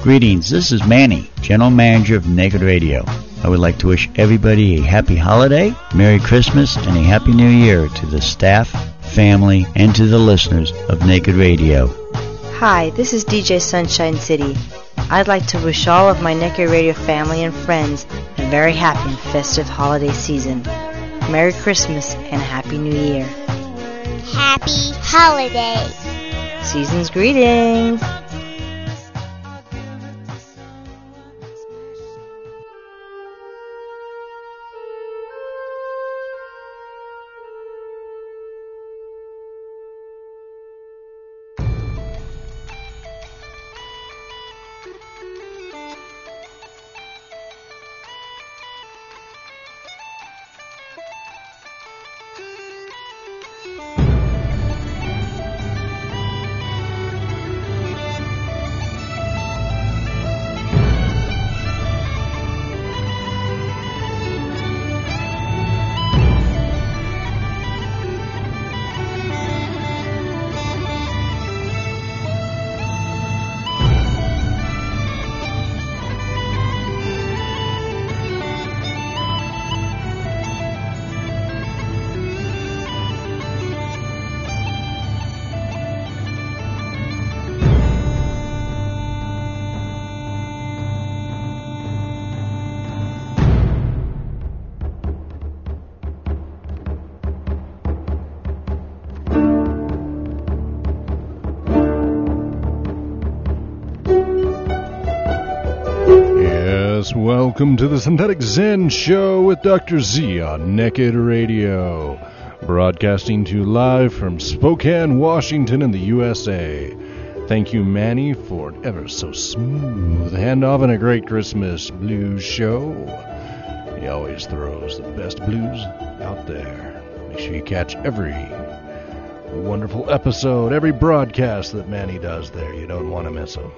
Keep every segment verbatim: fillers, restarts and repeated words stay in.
Greetings, this is Manny, General Manager of Naked Radio. I would like to wish everybody a happy holiday, Merry Christmas, and a Happy New Year to the staff, family, and to the listeners of Naked Radio. Hi, this is D J Sunshine City. I'd like to wish all of my Naked Radio family and friends a very happy and festive holiday season. Merry Christmas and Happy New Year. Happy holidays. Season's greetings. Welcome to the Synthetic Zen Show with Doctor Z on Naked Radio, broadcasting to you live from Spokane, Washington in the U S A. Thank you, Manny, for an ever so smooth handoff and a great Christmas blues show. He always throws the best blues out there. Make sure you catch every wonderful episode, every broadcast that Manny does there. You don't want to miss them.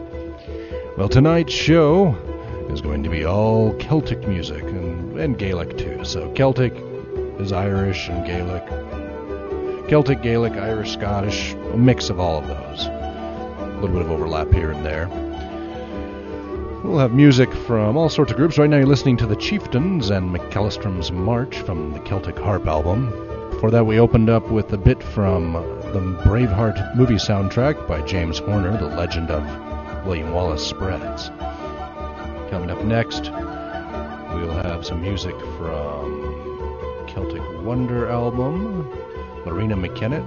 Well, tonight's show is going to be all Celtic music and, and Gaelic too. So Celtic is Irish and Gaelic. Celtic, Gaelic, Irish, Scottish, a mix of all of those. A little bit of overlap here and there. We'll have music from all sorts of groups. Right now you're listening to the Chieftains and McAllistrom's March from the Celtic Harp album. Before that we opened up with a bit from the Braveheart movie soundtrack by James Horner, the legend of William Wallace Spreads. Coming up next, we'll have some music from Celtic Wonder album, Marina McKennitt,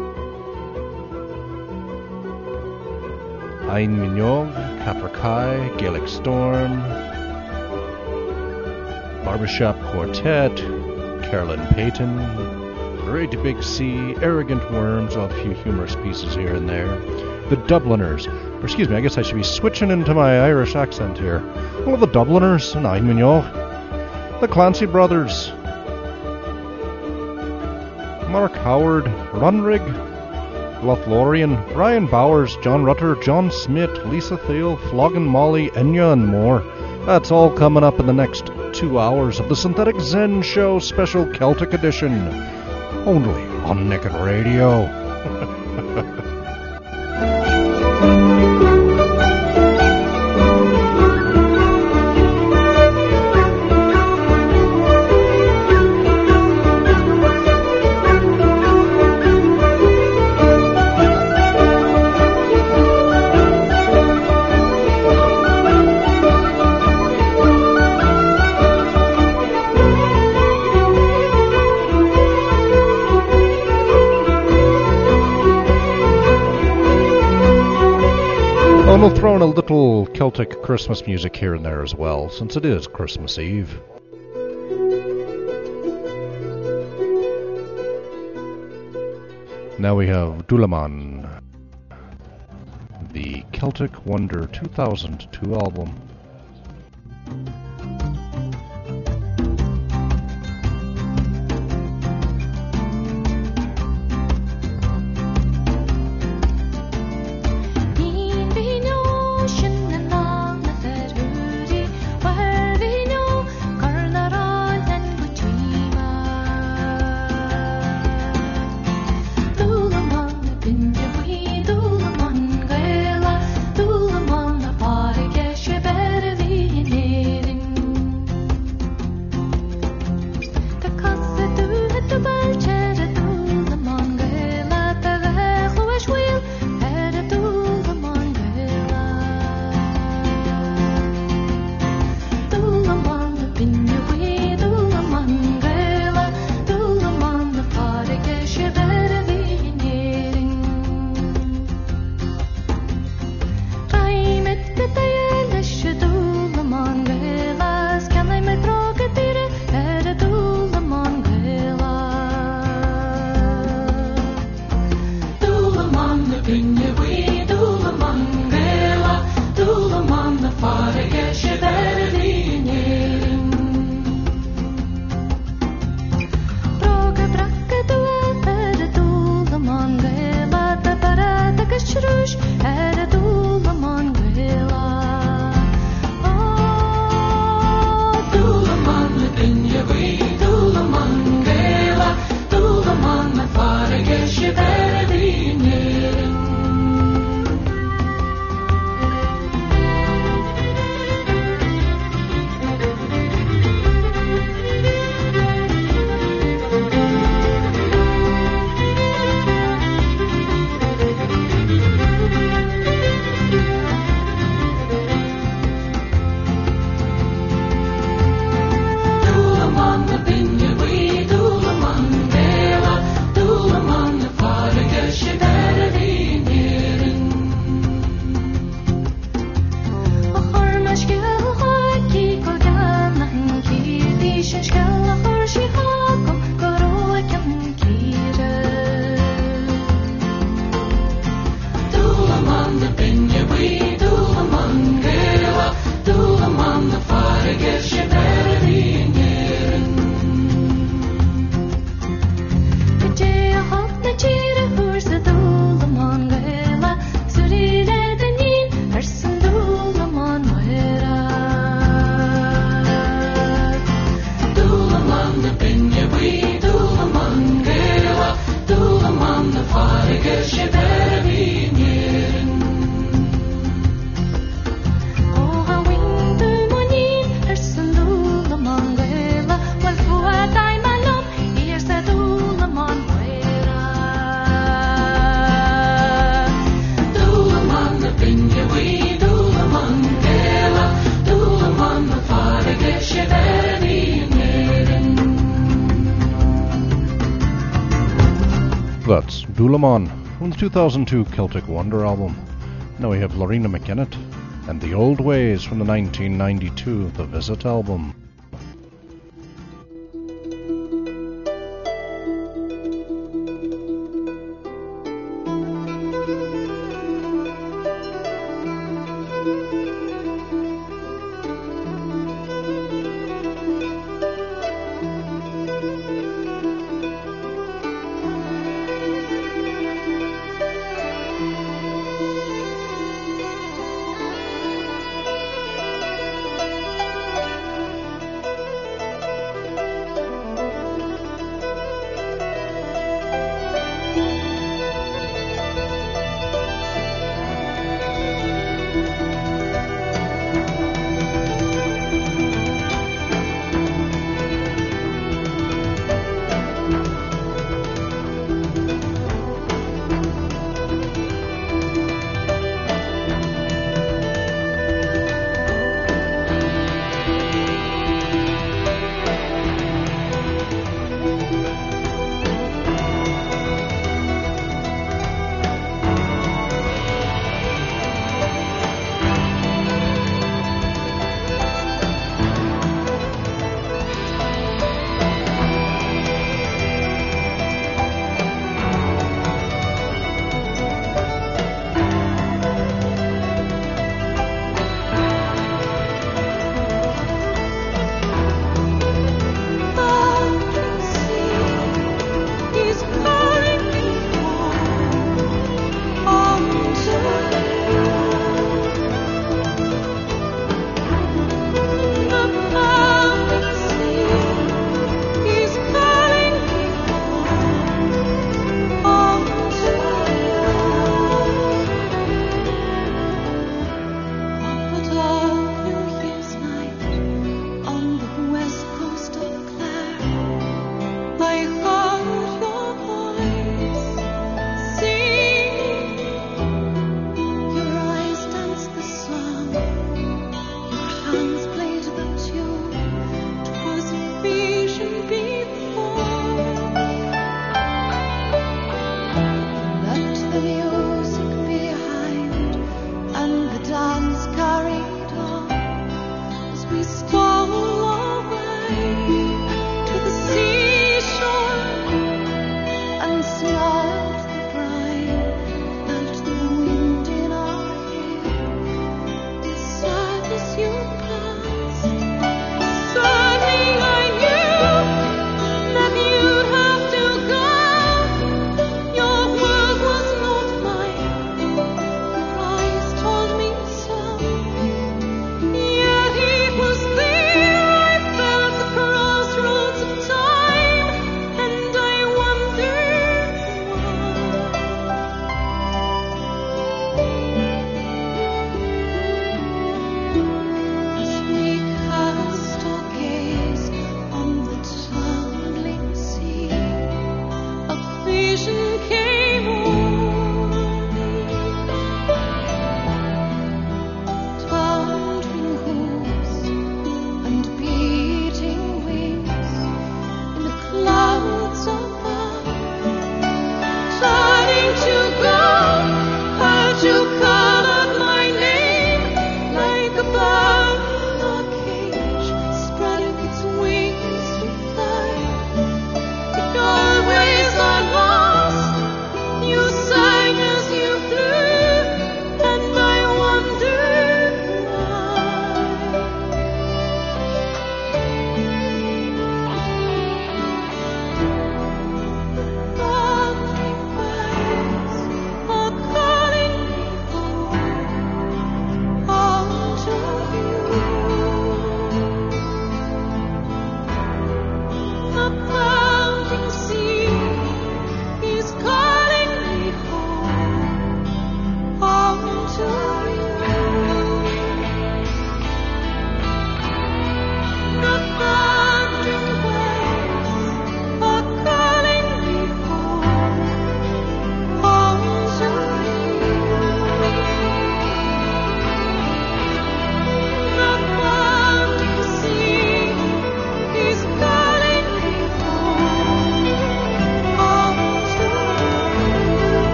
Ein Mignov, Capercaille, Gaelic Storm, Barbershop Quartet, Carolyn Payton, Great Big Sea, Arrogant Worms, well, a few humorous pieces here and there. The Dubliners, or excuse me, I guess I should be switching into my Irish accent here. Well, the Dubliners and Ein Mignogh, the Clancy Brothers, Mark Howard, Runrig, Lothlorien, Brian Bowers, John Rutter, John Smith, Lisa Thiel, Floggin' Molly, Enya, and more. That's all coming up in the next two hours of the Synthetic Zen Show Special Celtic Edition, only on Naked Radio. We'll throw in a little Celtic Christmas music here and there as well, since it is Christmas Eve. Now we have Dulaman, the Celtic Wonder two thousand two album. Dúlaman that's Bulamon from the two thousand two Celtic Wonder album. Now we have Lorena McKennett and The Old Ways from the nineteen ninety-two The Visit album.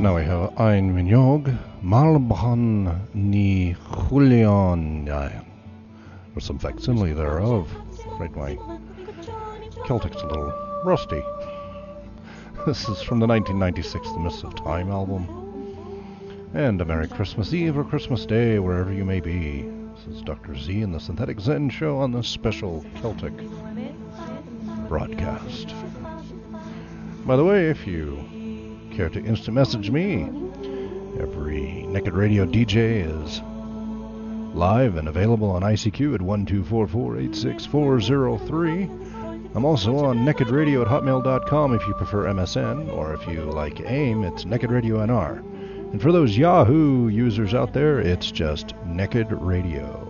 Now we have Ein Minog, Malbhan ni Julian, or some facsimile thereof. Right, my Celtic's a little rusty. This is from the nineteen ninety-six The Mists of Time album. And a Merry Christmas Eve or Christmas Day, wherever you may be. This is Doctor Z and the Synthetic Zen Show on this special Celtic broadcast. By the way, if you care to instant message me, every Naked Radio D J is live and available on I C Q at one two four four, eight six four zero three. I'm also on naked radio at hotmail dot com if you prefer M S N, or if you like AIM, it's Naked Radio N R. And for those Yahoo users out there, it's just Naked Radio.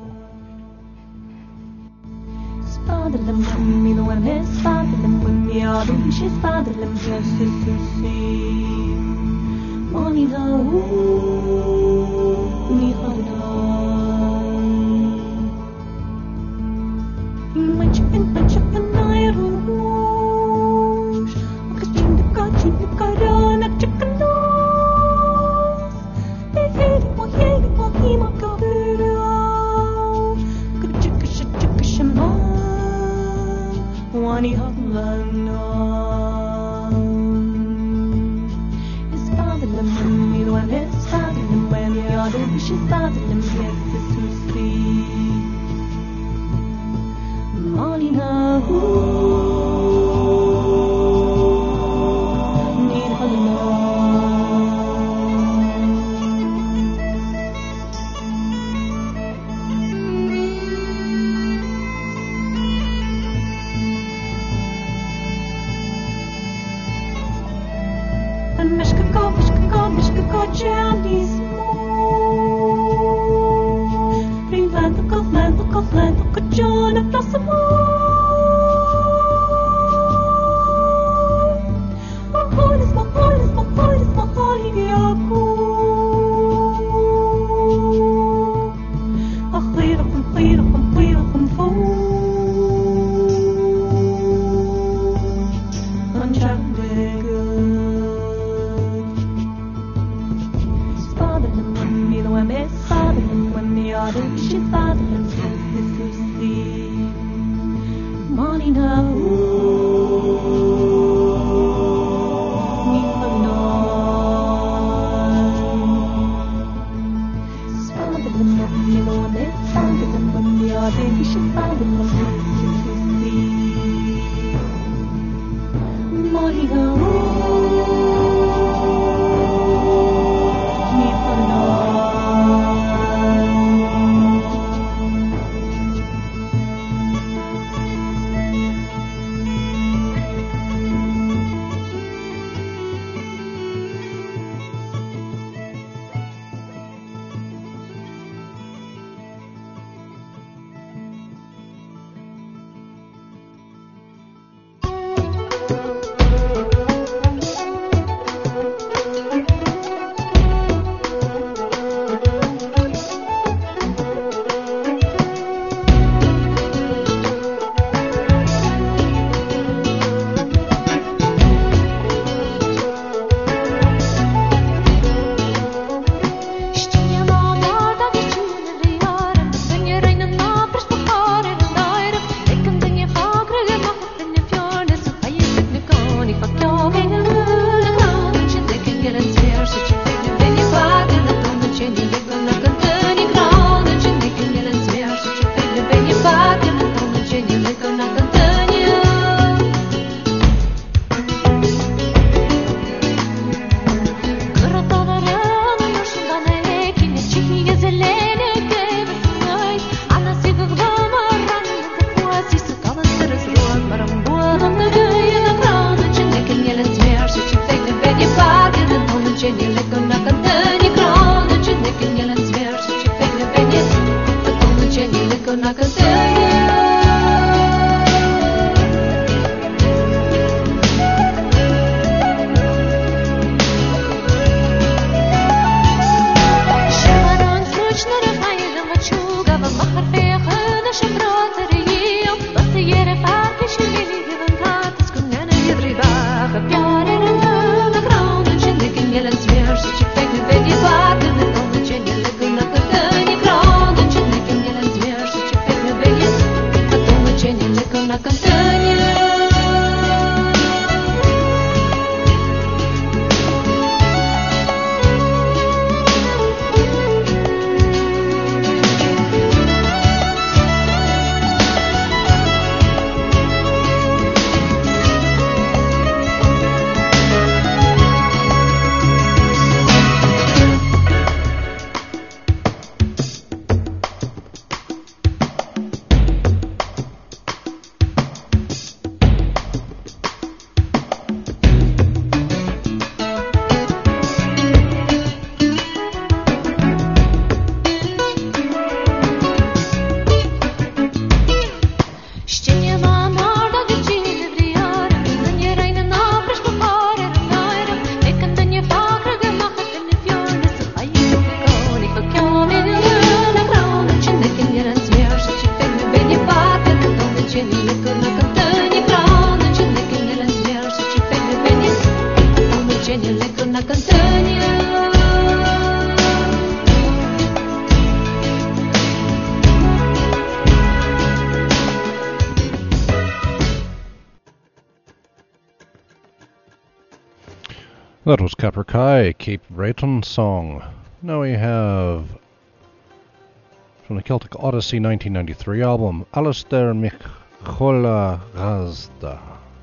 That was Capercaillie, Cape Breton song. Now we have, from the Celtic Odyssey nineteen ninety-three album, Alistair Michola Gazda.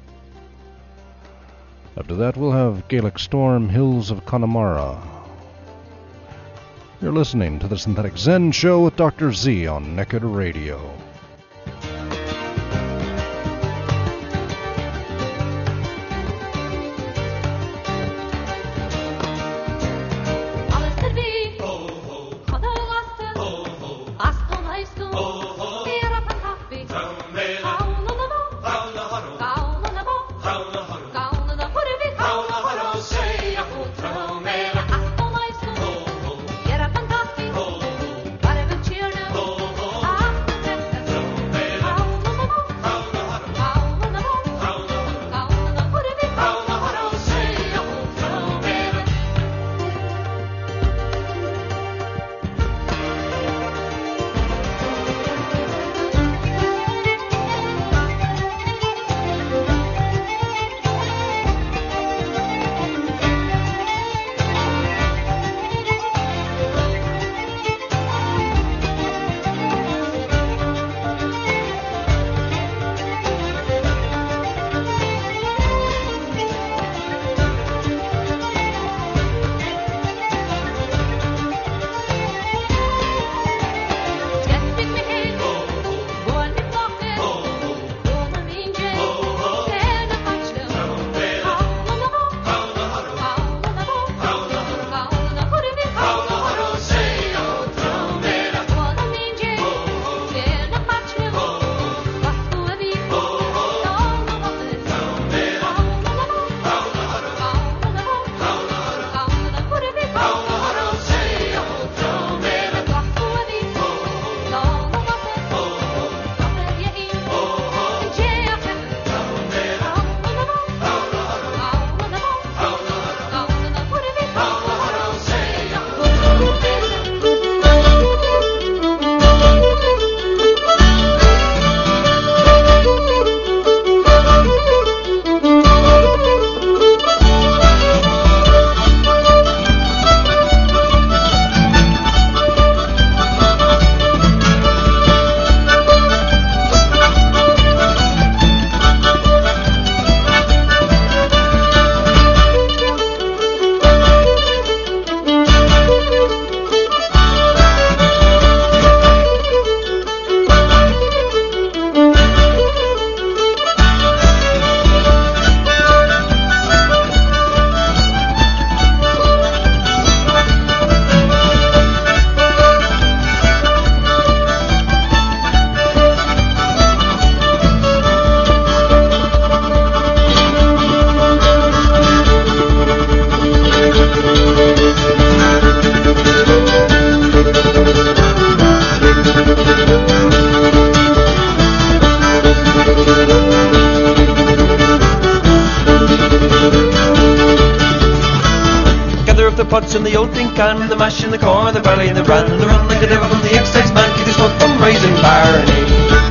After that we'll have Gaelic Storm, Hills of Connemara. You're listening to the Synthetic Zen Show with Doctor Z on Naked Radio. pots in the old tin can, the mash in the corn, the barley in the bran, and the run like the devil from the excise man, keep the smoke from raising barley.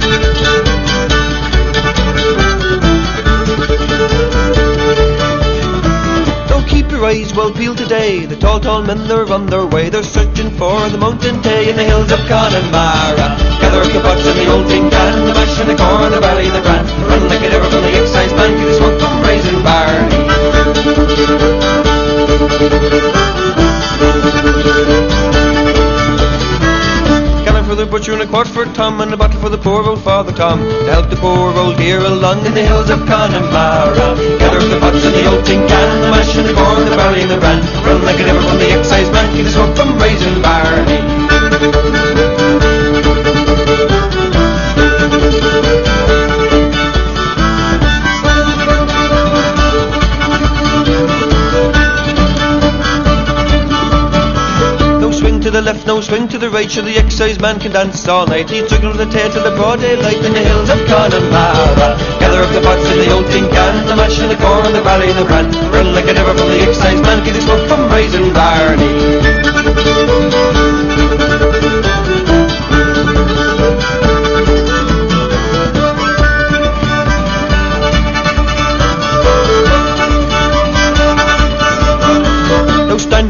Don't keep your eyes well peeled today, the tall, tall men, they're on their way, they're searching for the mountain tay in the hills of Connemara. Gather up the pots in the old tin can, the mash in the corn, the barley in the bran, run like the devil from the excise man, keep the smoke from raising barley. Gallon for the butcher and a quart for Tom, and a bottle for the poor old Father Tom, to help the poor old dear along in the hills of Connemara. Gather up the pots in the old tin can, the mash and the corn, the barley and the bran, run like a devil from the excise man, keep the smoke from raising barley. To the left, no swing to the right, sure the excise man can dance all night. He's juggling with the tail till the broad daylight in the hills of Connemara. Gather up the pots in the old tin can, the mash and the corn, the barley and the bran, run like a devil from the excise man, keep the smoke from raising barley.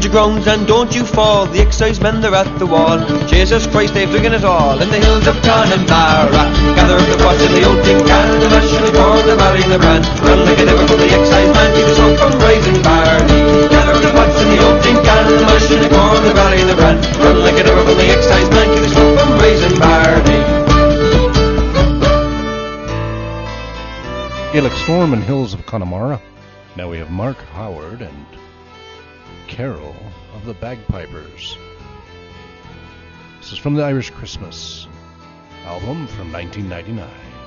she groans, and don't you fall, the excisemen they're at the wall. Jesus Christ, they've drinking it all in the hills of Connemara. Gather up the pots in the old tin can, the mash and the corn, the barley and the bran. Run like a devil for the exciseman, keep the smoke from rising barley. Gather up the pots in the old tin can, the mash and the corn, the barley and the bran. Run like a devil for the exciseman, keep the smoke from rising barley. Gaelic Storm and Hills of Connemara. Now we have Mark Howard and Carol of the Bagpipers. This is from the Irish Christmas album from nineteen ninety-nine.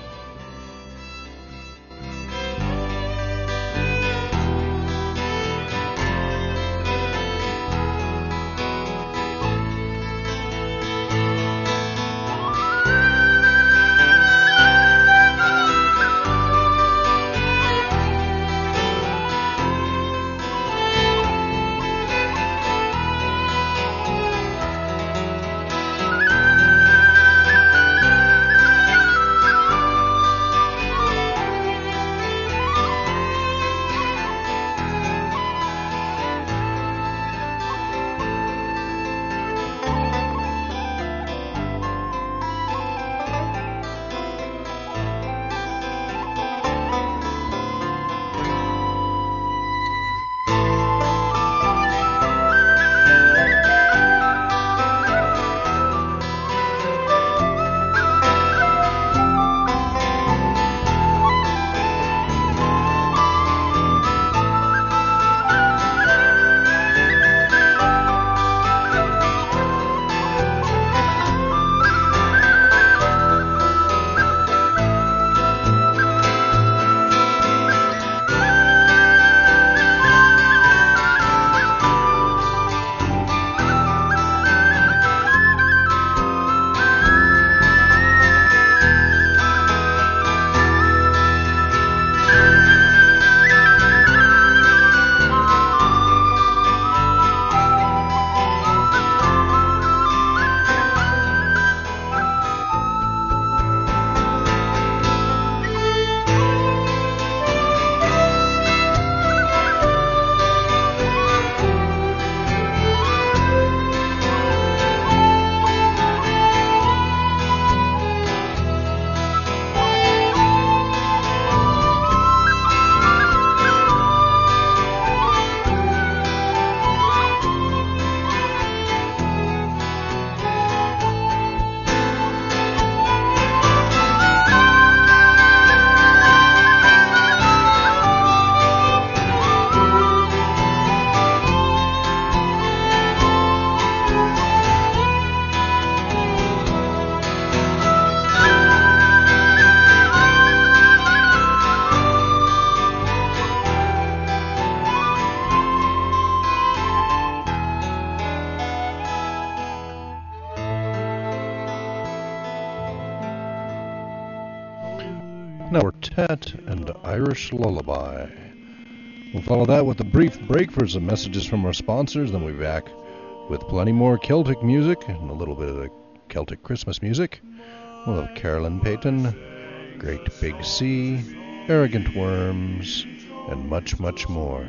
Quartet and Irish Lullaby. We'll follow that with a brief break for some messages from our sponsors, then we'll be back with plenty more Celtic music and a little bit of the Celtic Christmas music. We'll have Carolyn Payton, Great Big Sea, Arrogant Worms, and much, much more.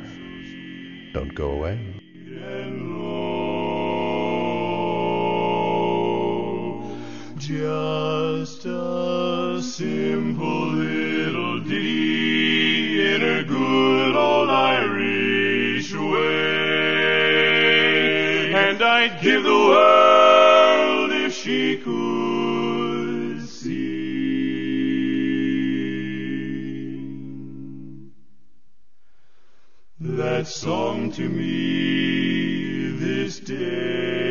Don't go away. Just a simple little ditty in a good old Irish way, and I'd give the world if she could sing that song to me this day.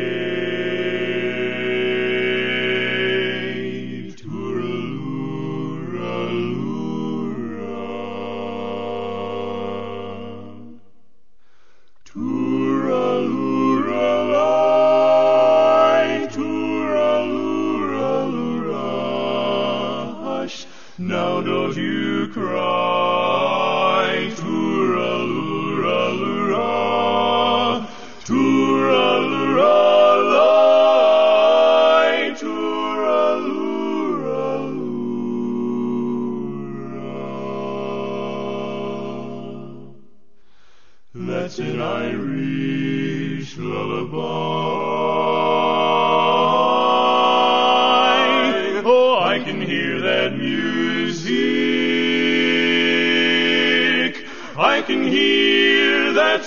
Now don't you cry, tooraloo-ra-loo-ra, tooraloo-ra-lie, tooraloo-ra-loo-ra. That's an Irish lullaby. Oh, I can hear that music. I can hear that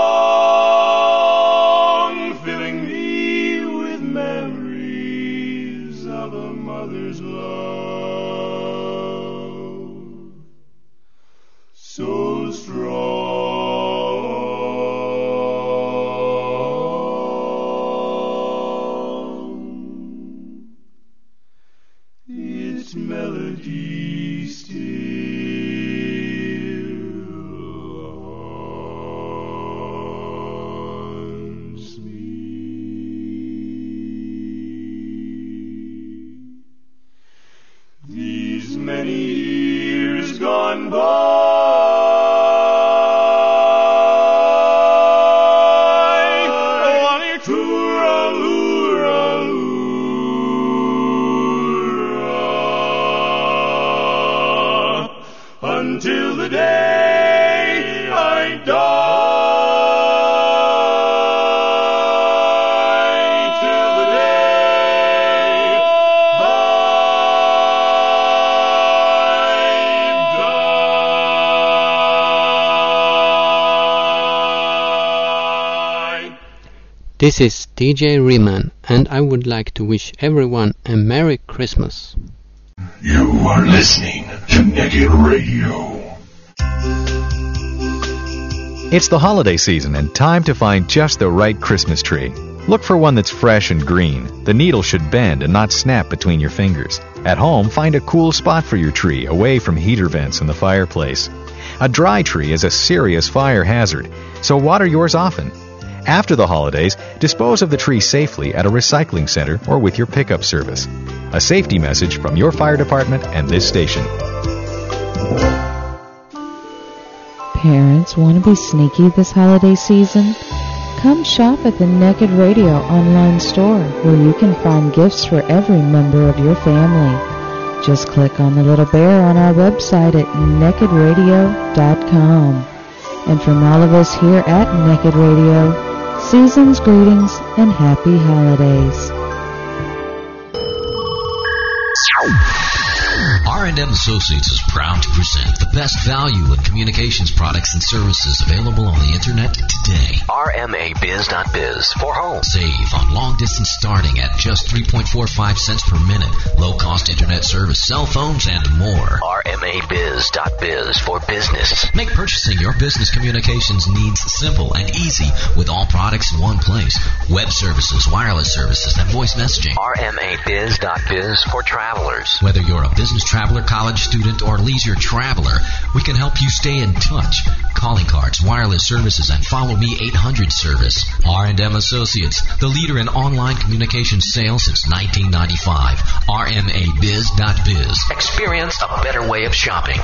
song filling me with memories of a mother's love. So strong, its melody still haunts me. These many years gone by, until the day I die, till the day I die. This is D J Riemann, and I would like to wish everyone a Merry Christmas. You are listening to Naked Radio. It's the holiday season and time to find just the right Christmas tree. Look for one that's fresh and green. The needle should bend and not snap between your fingers. At home, find a cool spot for your tree away from heater vents in the fireplace. A dry tree is a serious fire hazard, so water yours often. After the holidays, dispose of the tree safely at a recycling center or with your pickup service. A safety message from your fire department and this station. Parents, want to be sneaky this holiday season? Come shop at the Naked Radio online store, where you can find gifts for every member of your family. Just click on the little bear on our website at naked radio dot com. And from all of us here at Naked Radio, season's greetings and happy holidays. R and M Associates is proud to present the best value in communications products and services available on the internet today. R M A biz dot biz for home. Save on long distance starting at just three point four five cents per minute. Low cost internet service, cell phones, and more. R M A biz dot biz for business. Make purchasing your business communications needs simple and easy with all products in one place. Web services, wireless services, and voice messaging. R M A biz dot biz for travelers. Whether you're a business traveler, college student, or leisure traveler, we can help you stay in touch. Calling cards, wireless services, and Follow Me eight hundred service. R and M Associates, the leader in online communication sales since nineteen ninety-five. R M A biz dot biz. Experience a better way of shopping.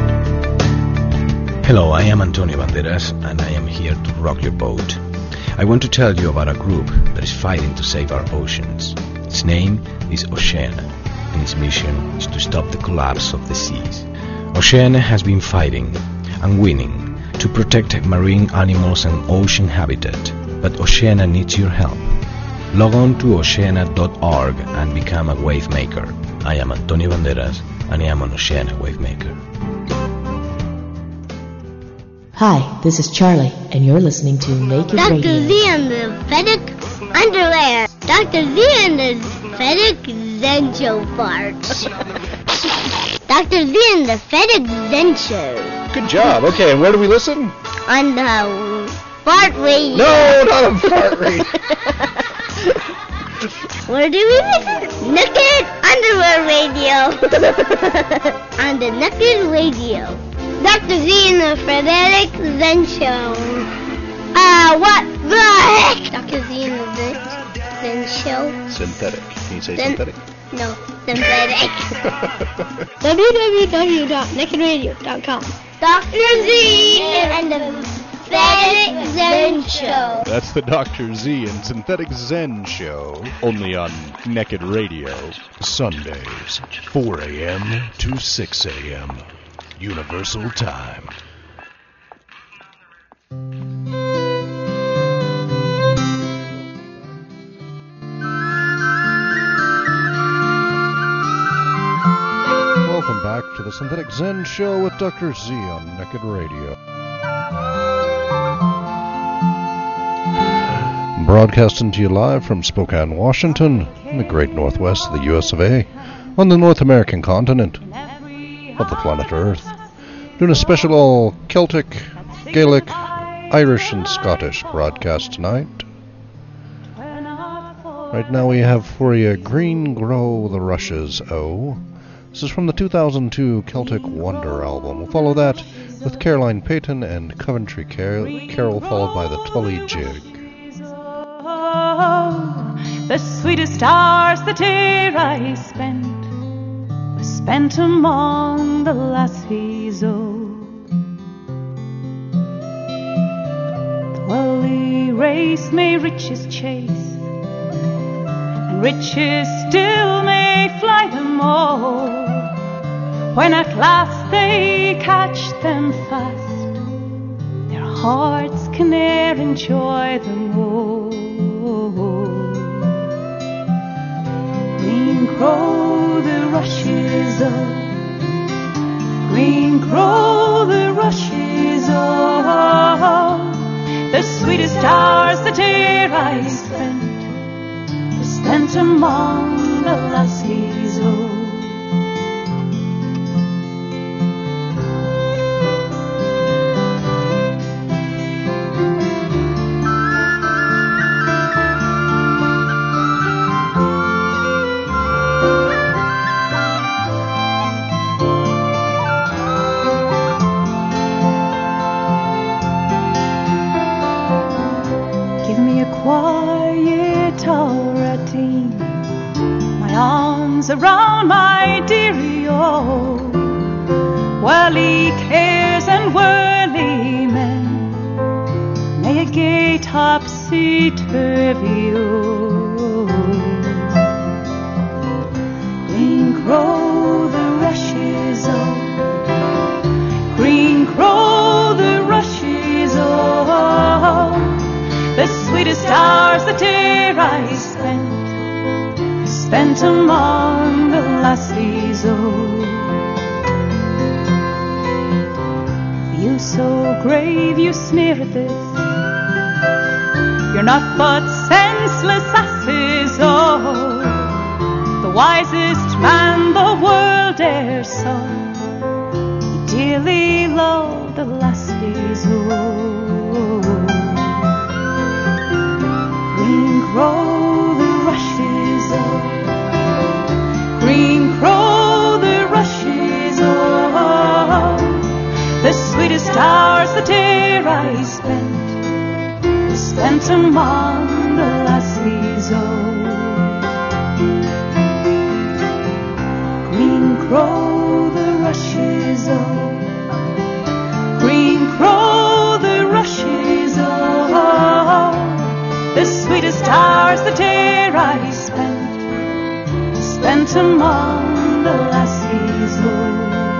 Hello, I am Antonio Banderas, and I am here to rock your boat. I want to tell you about a group that is fighting to save our oceans. Its name is Oceana, and its mission is to stop the collapse of the seas. Oceana has been fighting and winning to protect marine animals and ocean habitat, but Oceana needs your help. Log on to oceana dot org and become a wave maker. I am Antonio Banderas, and I am an Oceana wave maker. Hi, this is Charlie, and you're listening to Naked Doctor Radio. Z and the Fennec Underwear. Doctor Z and the Fennec Zen Show farts. Doctor Z and the Fennec Zen Show. Good job. Okay, and where do we listen? On the fart radio. No, not on fart radio. Where do we listen? Naked Underwear Radio. On the Naked Radio. Doctor Z and the Frederick Zen Show. Ah, uh, what the heck? Doctor Z and the Zen Show. Synthetic. Can you say Zen- synthetic? No, synthetic. w w w dot naked radio dot com. Doctor Z and the Synthetic Zen Show. That's the Doctor Z and Synthetic Zen Show, only on Naked Radio, Sundays, four a.m. to six a.m. Universal Time. the Synthetic Zen Show with Doctor Z on Naked Radio. Broadcasting to you live from Spokane, Washington, in the great northwest of the U S of A, on the North American continent of the planet Earth, doing a special all Celtic, Gaelic, Irish, and Scottish broadcast tonight. Right now we have for you Green Grow the Rushes O. This is from the two thousand two Celtic Wonder album. We'll follow that with Caroline Payton and Coventry Car- Carol, followed by the Tully Jig. The sweetest hours that e'er I spent were spent among the lassies o' the worldly race. May riches chase, and riches still may fly them all. When at last they catch them fast, their hearts can e'er enjoy them all. Green grow the rushes oh, green grow the rushes oh, the sweetest hours that e'er I spent were spent among the lassies oh. Quiet Auradine, my arms around my dearie, oh, whirly cares and whirly men, may a gay topsy-turvy, oh, green grow the rushes, oh, green grow the rushes, oh, the sweetest hours that e'er I spent, spent among the lassies oh. You so grave, you sneer at this, you're not but senseless asses oh. The wisest man the world e'er saw, he dearly loved the lassies oh. Green grow the rushes oh, green grow the rushes oh, the sweetest hours that e'er I spent, spent among the lassies oh. Green grow the rushes oh, green grow the rushes oh, the sweetest hours that e'er I spent, spent among the lassies oh.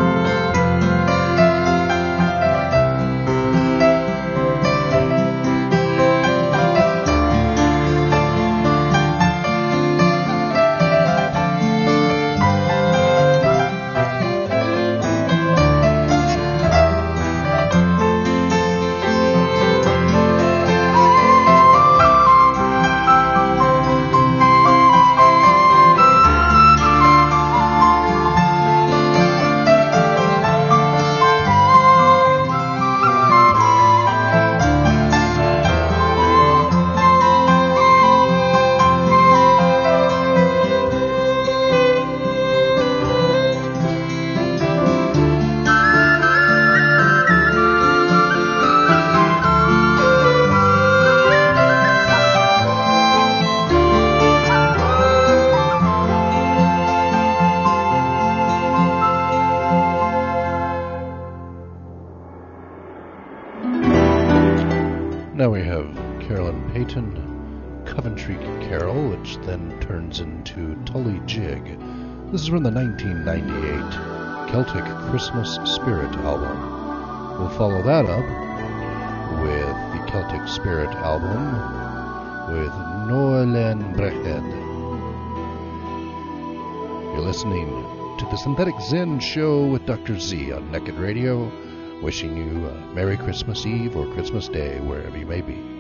Now we have Caroline Payton, Coventry Carol, which then turns into Tully Jig. This is from the nineteen ninety-eight Celtic Christmas Spirit album. We'll follow that up with the Celtic Spirit album with Noelen Breched. You're listening to the Synthetic Zen Show with Doctor Z on Naked Radio, wishing you a Merry Christmas Eve or Christmas Day, wherever you may be.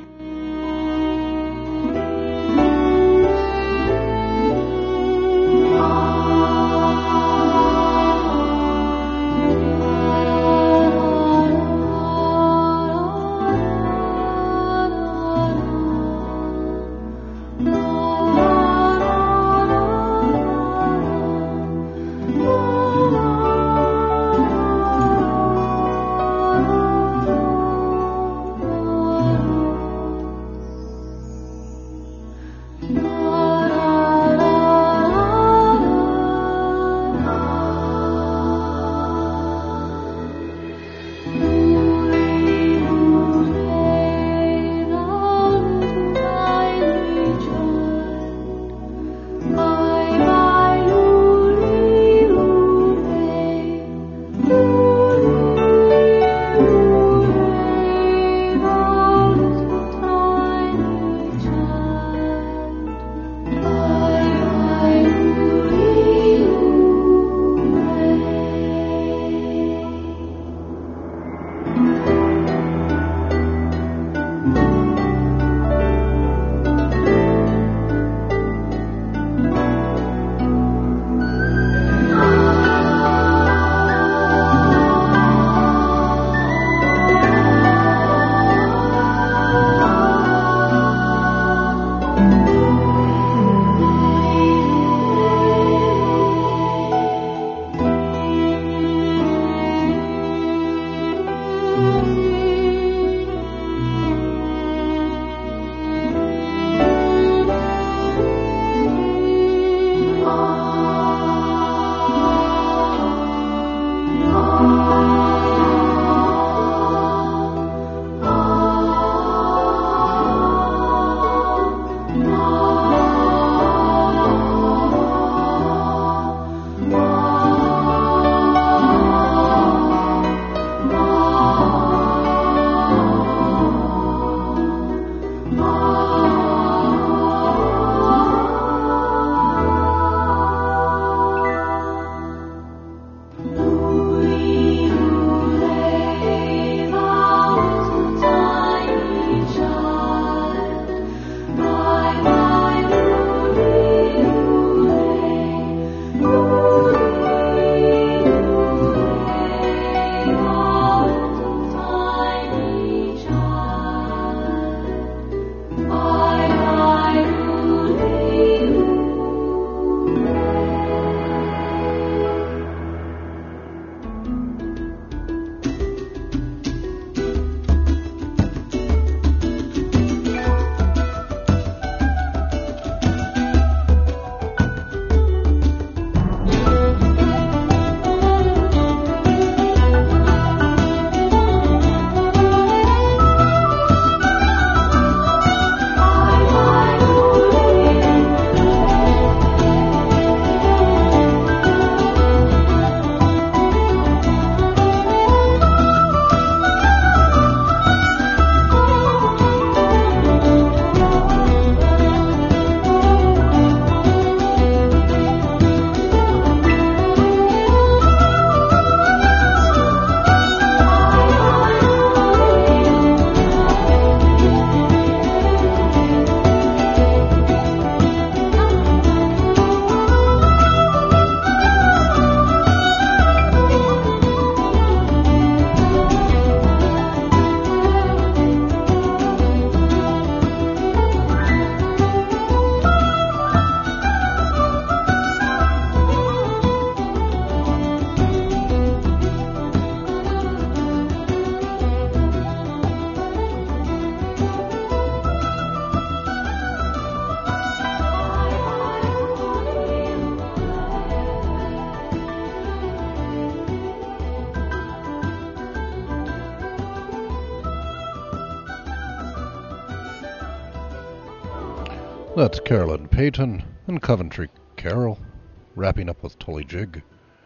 That's Carolyn Payton and Coventry Carol, wrapping up with Tully Jig.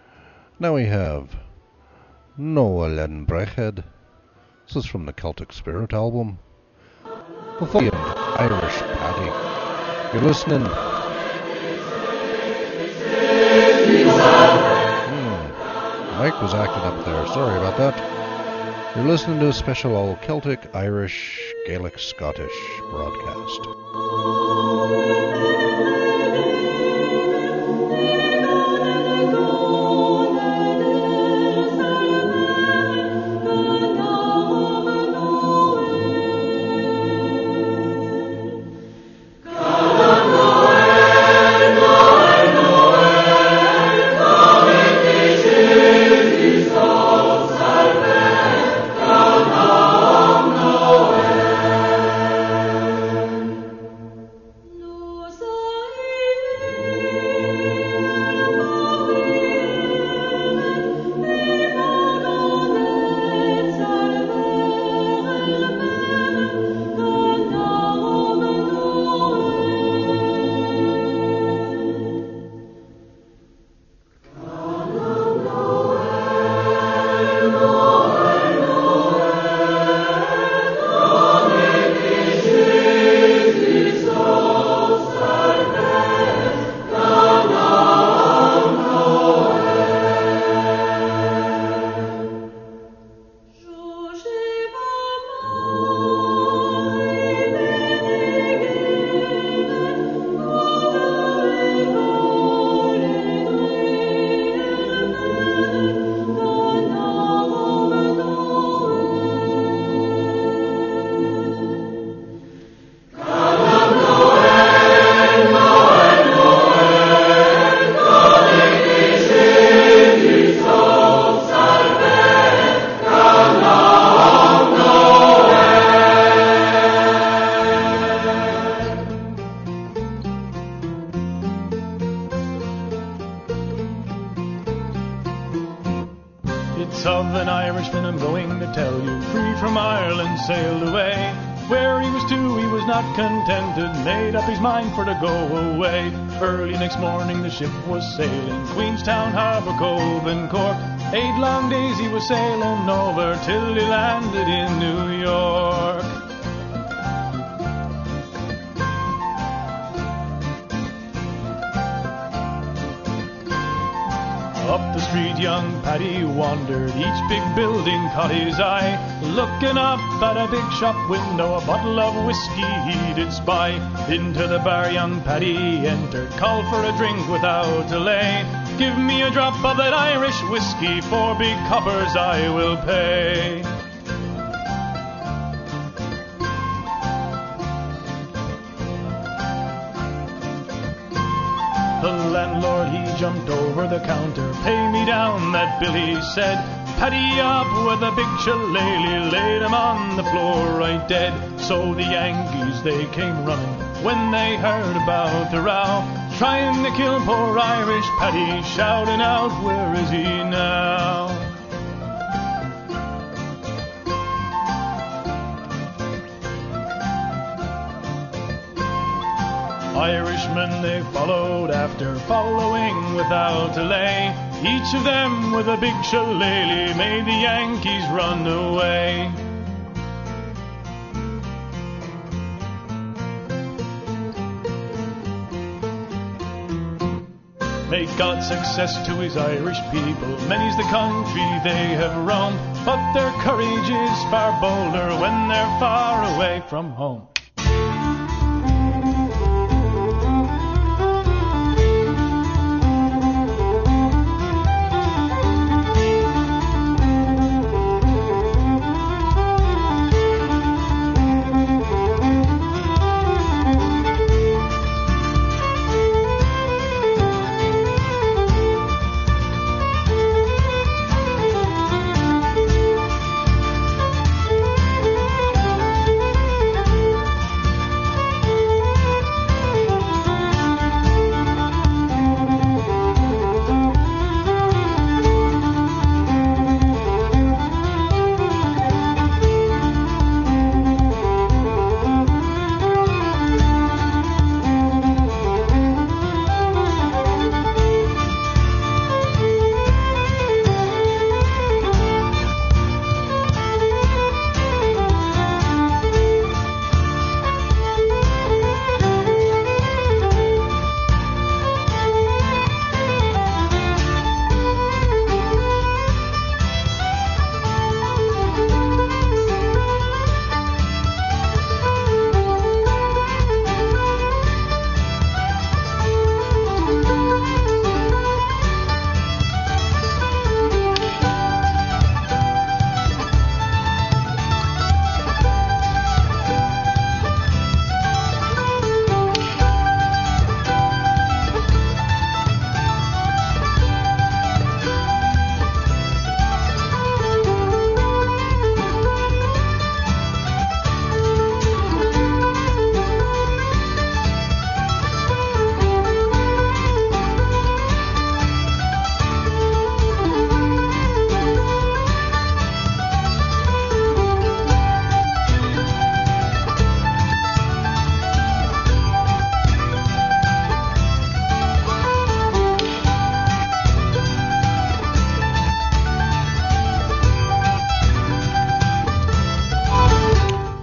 Now we have Noah Lenbrechead. This is from the Celtic Spirit album. Before and Irish Paddy. You're listening. mic was acting up there. Sorry about that. You're listening to a special all Celtic, Irish, Gaelic, Scottish broadcast. It's of an Irishman I'm going to tell you. Free from Ireland, sailed away. Where he was to, he was not contented. Made up his mind for to go away. Early next morning the ship was sailing. Queenstown, Harbour, Cove and Cork. Eight long days he was sailing over till he landed in New York. Up the street young Paddy wandered, each big building caught his eye. Looking up at a big shop window, a bottle of whiskey he did spy. Into the bar young Paddy entered, called for a drink without delay. Give me a drop of that Irish whiskey, for big coppers I will pay. The landlord, he jumped over the counter. Pay me down, that Billy said. Paddy up with a big shillelagh, laid him on the floor right dead. So the Yankees, they came running when they heard about the row, trying to kill poor Irish Paddy, shouting out, where is he now? Irishmen they followed after, following without delay. Each of them with a big shillelagh made the Yankees run away. May God success to his Irish people. Many's the country they have roamed, but their courage is far bolder when they're far away from home.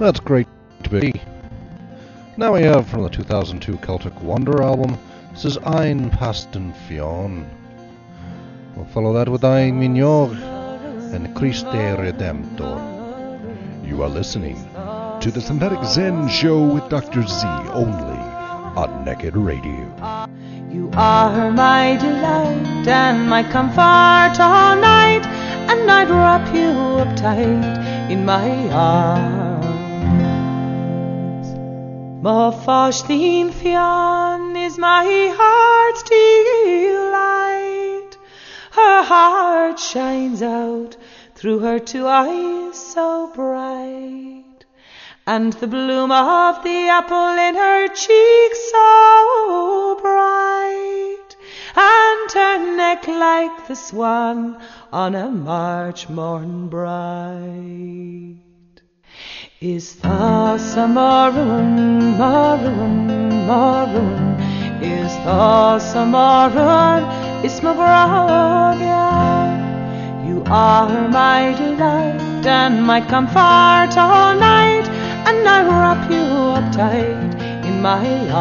That's great to be. Now we have from the two thousand two Celtic Wonder album, this is Ein Paston Fionn. We'll follow that with Ein Mignor and Christe Redemptor. You are listening to the Synthetic Zen Show with Doctor Z, only on Naked Radio. You are my delight and my comfort all night, and I'd wrap you up tight in my arms. Ma Faustine Fionn is my heart's delight. Her heart shines out through her two eyes so bright, and the bloom of the apple in her cheek so bright, and her neck like the swan on a March morn bright. Is the summerun, marun, marun, is the summerun, is my brother. You are my delight and my comfort all night, and I wrap you up tight in my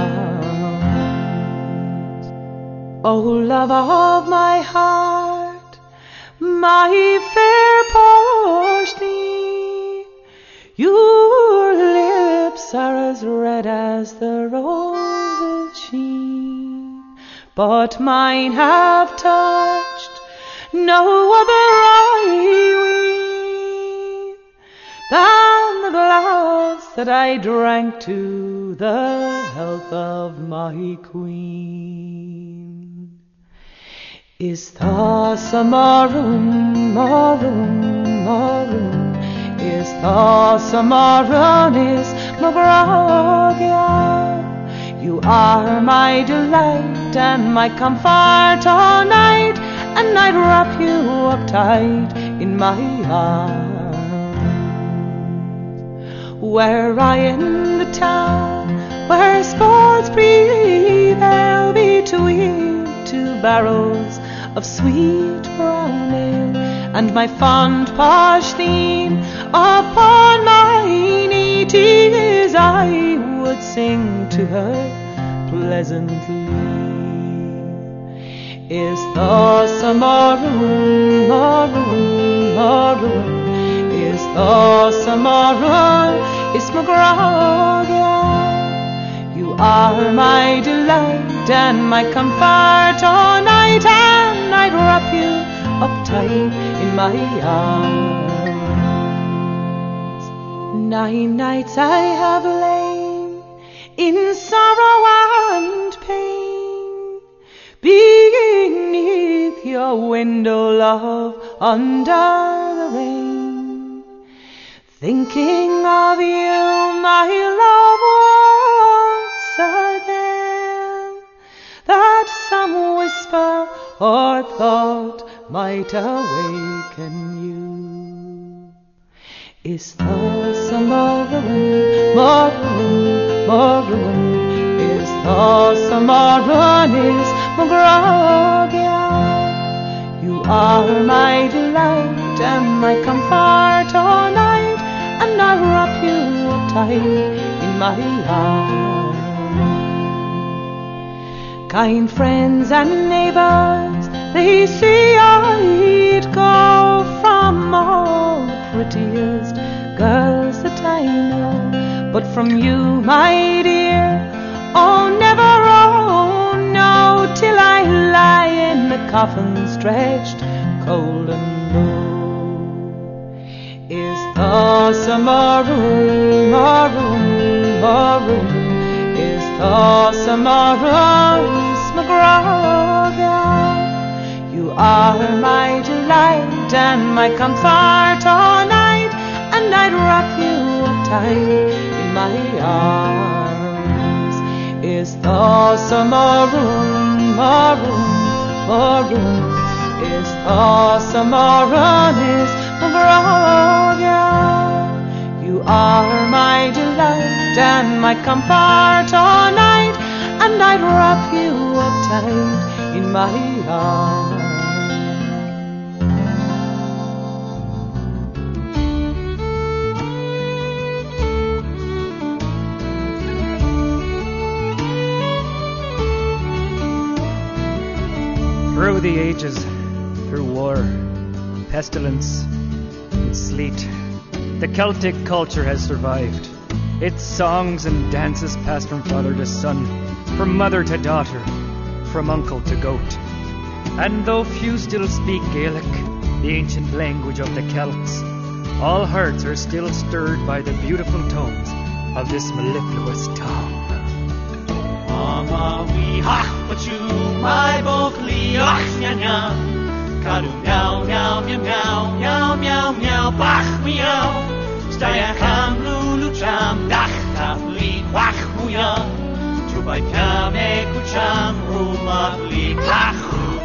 arms. Oh, love of my heart, my fair Porcine, your lips are as red as the roses' sheen, but mine have touched no other eye than the glass that I drank to the health of my queen. Is the summerun, marun, marun, is the summerun, is my brother. You are my delight and my comfort all night, and I'd wrap you up tight in my arms. Were I in the town where sports prevail between two barrels of sweet brown ale, and my fond posh theme upon my knee, 'tis I would sing to her pleasantly. Is the summerun, marun, marun, is the summerun, is my grogger. You are my delight and my comfort all night, and I'd wrap you up tight in my arms. Nine nights I have lain in sorrow and pain beneath your window, love, under the rain, thinking of you, my love, once again, that some whisper or thought might awaken you. Is the summerun, marun, marun, is the summerun, is my grogger. You are my delight and my comfort all night, and I'll wrap you up tight in my arms. Kind friends and neighbors, they say I'd go from all the prettiest girls that I know, but from you, my dear, oh never, oh no, till I lie in the coffin stretched cold and low. Is the summerun, marun, marun, is the summerun, is my grogger. You are my delight and my comfort all night, and I'd wrap you up tight in my arms. Is the summerun, marun, marun, is the summerun, is my grogger. You are my delight and my comfort all night, and I'd wrap you up tight in my arms. Through the ages, through war, pestilence, and sleet, the Celtic culture has survived. Its songs and dances passed from father to son, from mother to daughter, from uncle to goat. And though few still speak Gaelic, the ancient language of the Celts, all hearts are still stirred by the beautiful tones of this mellifluous tongue. Mama, we hach but you, my bokli, ach, nya, nya. Kadu, meow, meow, meow, meow, meow, meow, meow, bach, meow. Staya kam, lulu, cham, dach, taf, li, wach, muya. Chubai, kam, eku, cham, ruma, li, kach,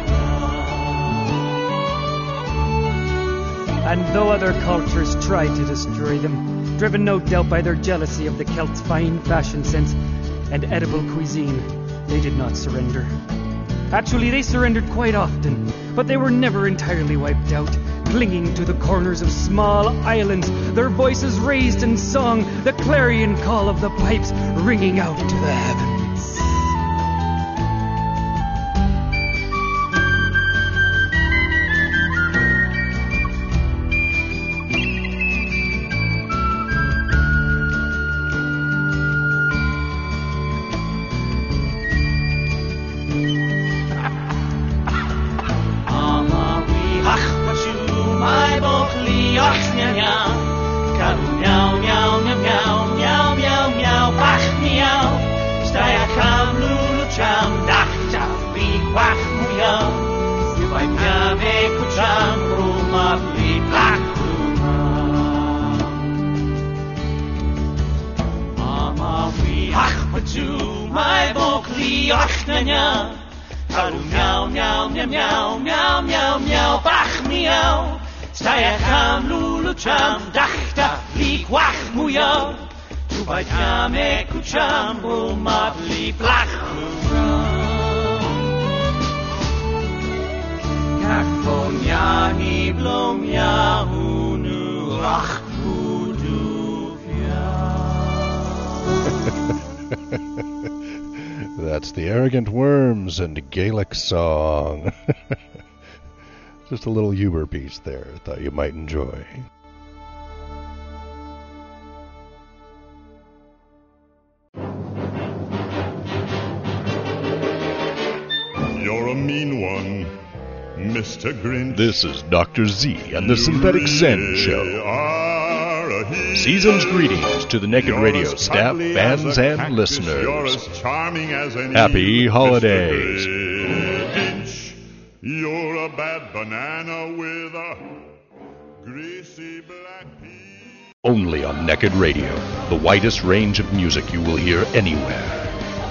And though other cultures tried to destroy them, driven no doubt by their jealousy of the Celts' fine fashion sense and edible cuisine, they did not surrender. Actually, they surrendered quite often, but they were never entirely wiped out, clinging to the corners of small islands, their voices raised in song, the clarion call of the pipes ringing out to the heavens. That's the Arrogant Worms and Gaelic Song. Just a little Huber piece there. Thought you might enjoy. You're a mean one, Mister Grinch. This is Doctor Z and the Synthetic Zen Show. Season's greetings to the Naked Radio staff, fans, and listeners. Happy holidays. You're a bad banana with a greasy black pea. Only on Naked Radio, the widest range of music you will hear anywhere.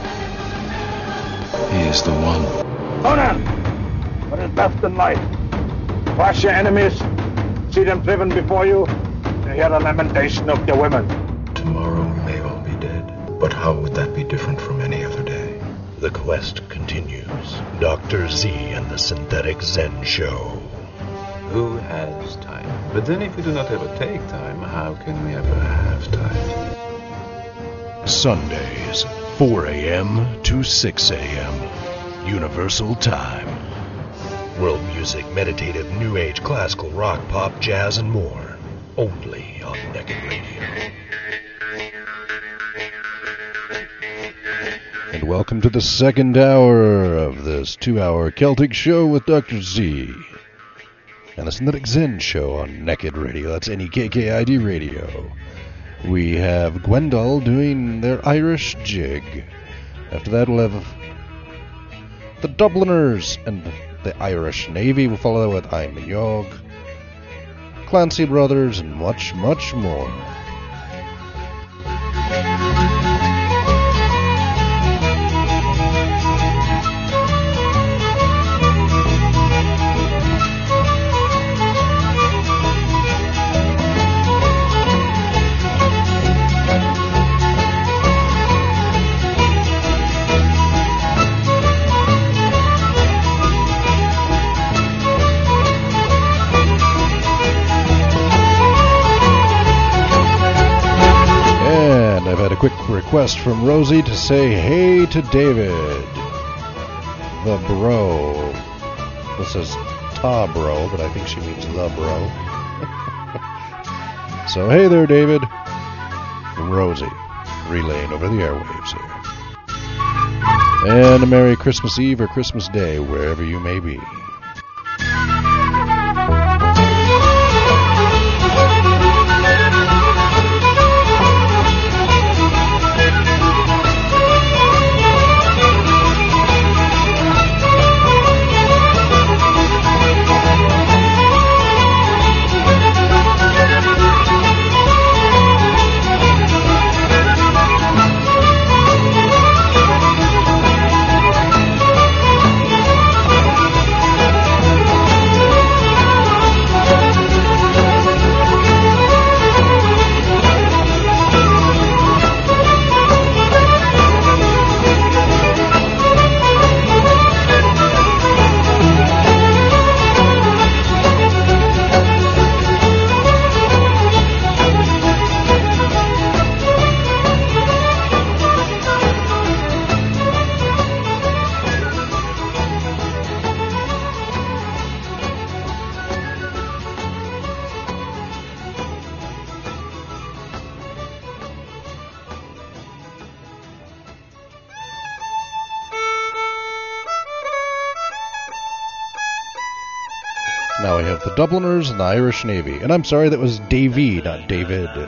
He is the one. Conan, what is best in life? Crush your enemies, see them driven before you, and hear the lamentation of their women. Tomorrow we may all be dead, but how would that be different from any other day? The quest continues. Doctor Z and the Synthetic Zen Show. Who has time? But then if we do not ever take time, how can we ever have time? Sundays, four a.m. to six a.m. Universal Time. World music, meditative, new age, classical, rock, pop, jazz, and more. Only on Naked Radio. And welcome to the second hour of this two-hour Celtic show with Doctor Z. And the Synthetic Zen Show on Naked Radio. That's N E K K I D Radio. We have Gwendol doing their Irish jig. After that we'll have the Dubliners and the Irish Navy. We'll follow that with I'm a Yog, Clancy Brothers, and much, much more. Quick request from Rosie to say hey to David, the bro. This says Ta Bro, but I think she means the bro. So hey there, David. Rosie, relaying over the airwaves here. And a Merry Christmas Eve or Christmas Day, wherever you may be. Now we have the Dubliners and the Irish Navy. And I'm sorry, that was Davy, not David. The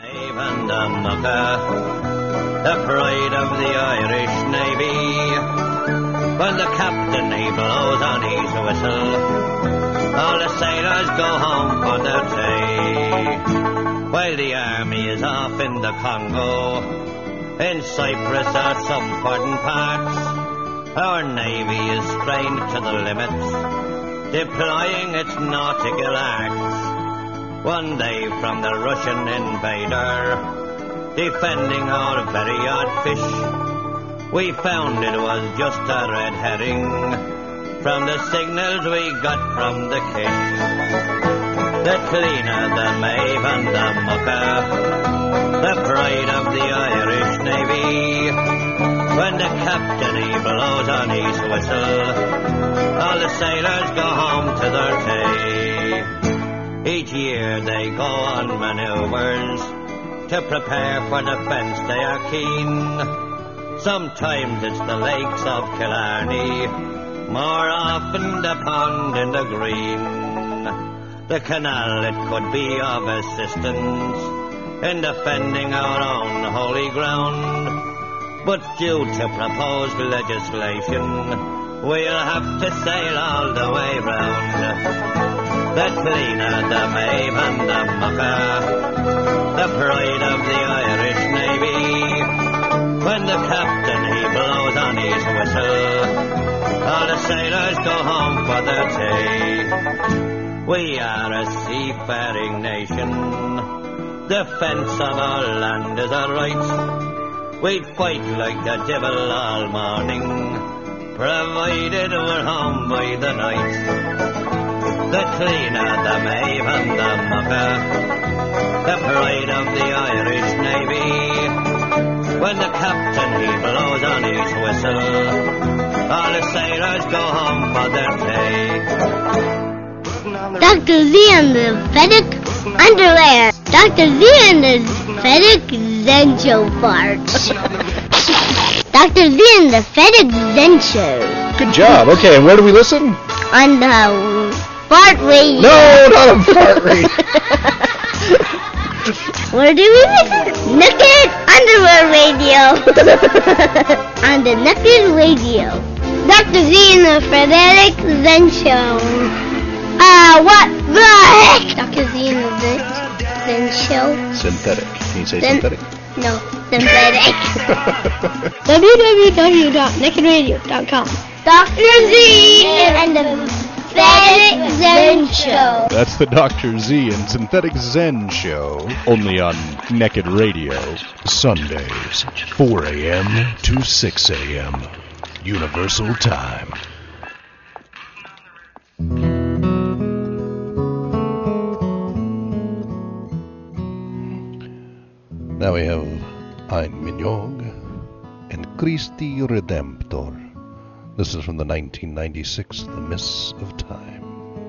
pride of the Irish Navy. When the captain he blows on his whistle, all the sailors go home for their tea. While the army is off in the Congo, in Cyprus or some foreign parts, our navy is strained to the limits, deploying its nautical arts. One day from the Russian invader, defending our very odd fish, we found it was just a red herring from the signals we got from the kish. The cleaner, the Maeve and the Mucker, the pride of the Irish Navy. When the captain he blows on his whistle, all the sailors go home to their tea. Each year they go on manoeuvres to prepare for defense. They are keen. Sometimes it's the lakes of Killarney, more often the pond in the green. The canal, it could be of assistance in defending our own holy ground, but due to proposed legislation, we'll have to sail all the way round. The cleaner, the Maeve and the Mucker, the pride of the Irish Navy. When the captain he blows on his whistle, all the sailors go home for their tea. We are a seafaring nation, defense of our land is our right. We'd fight like the devil all morning, provided we're home by the night. The cleaner, the Maeve and the Mucker, the pride of the Irish Navy. When the captain he blows on his whistle, all the sailors go home for their tea. Doctor Z and the Vedic underwear. Doctor Z and the Vedic Zen Show farts. Doctor Z and the Vedic Zen Show. Good job. Okay, and where do we listen? On the fart radio. No, not on fart radio. Where do we listen? Naked Underwear Radio. On the Naked Radio. Doctor Z and the Frederick Zen Show. Ah, uh, what the heck? Doctor Z and the Zen Show. Synthetic. Can you say Syn- synthetic? No, synthetic. w w w dot naked radio dot com. Doctor Z and the Synthetic Zen Show. That's the Doctor Z and Synthetic Zen Show, only on Naked Radio. Sundays, four a.m. to six a.m. Universal Time. Now we have Ein Minyog and Christi Redemptor, This is from the nineteen ninety-six The Mists of Time.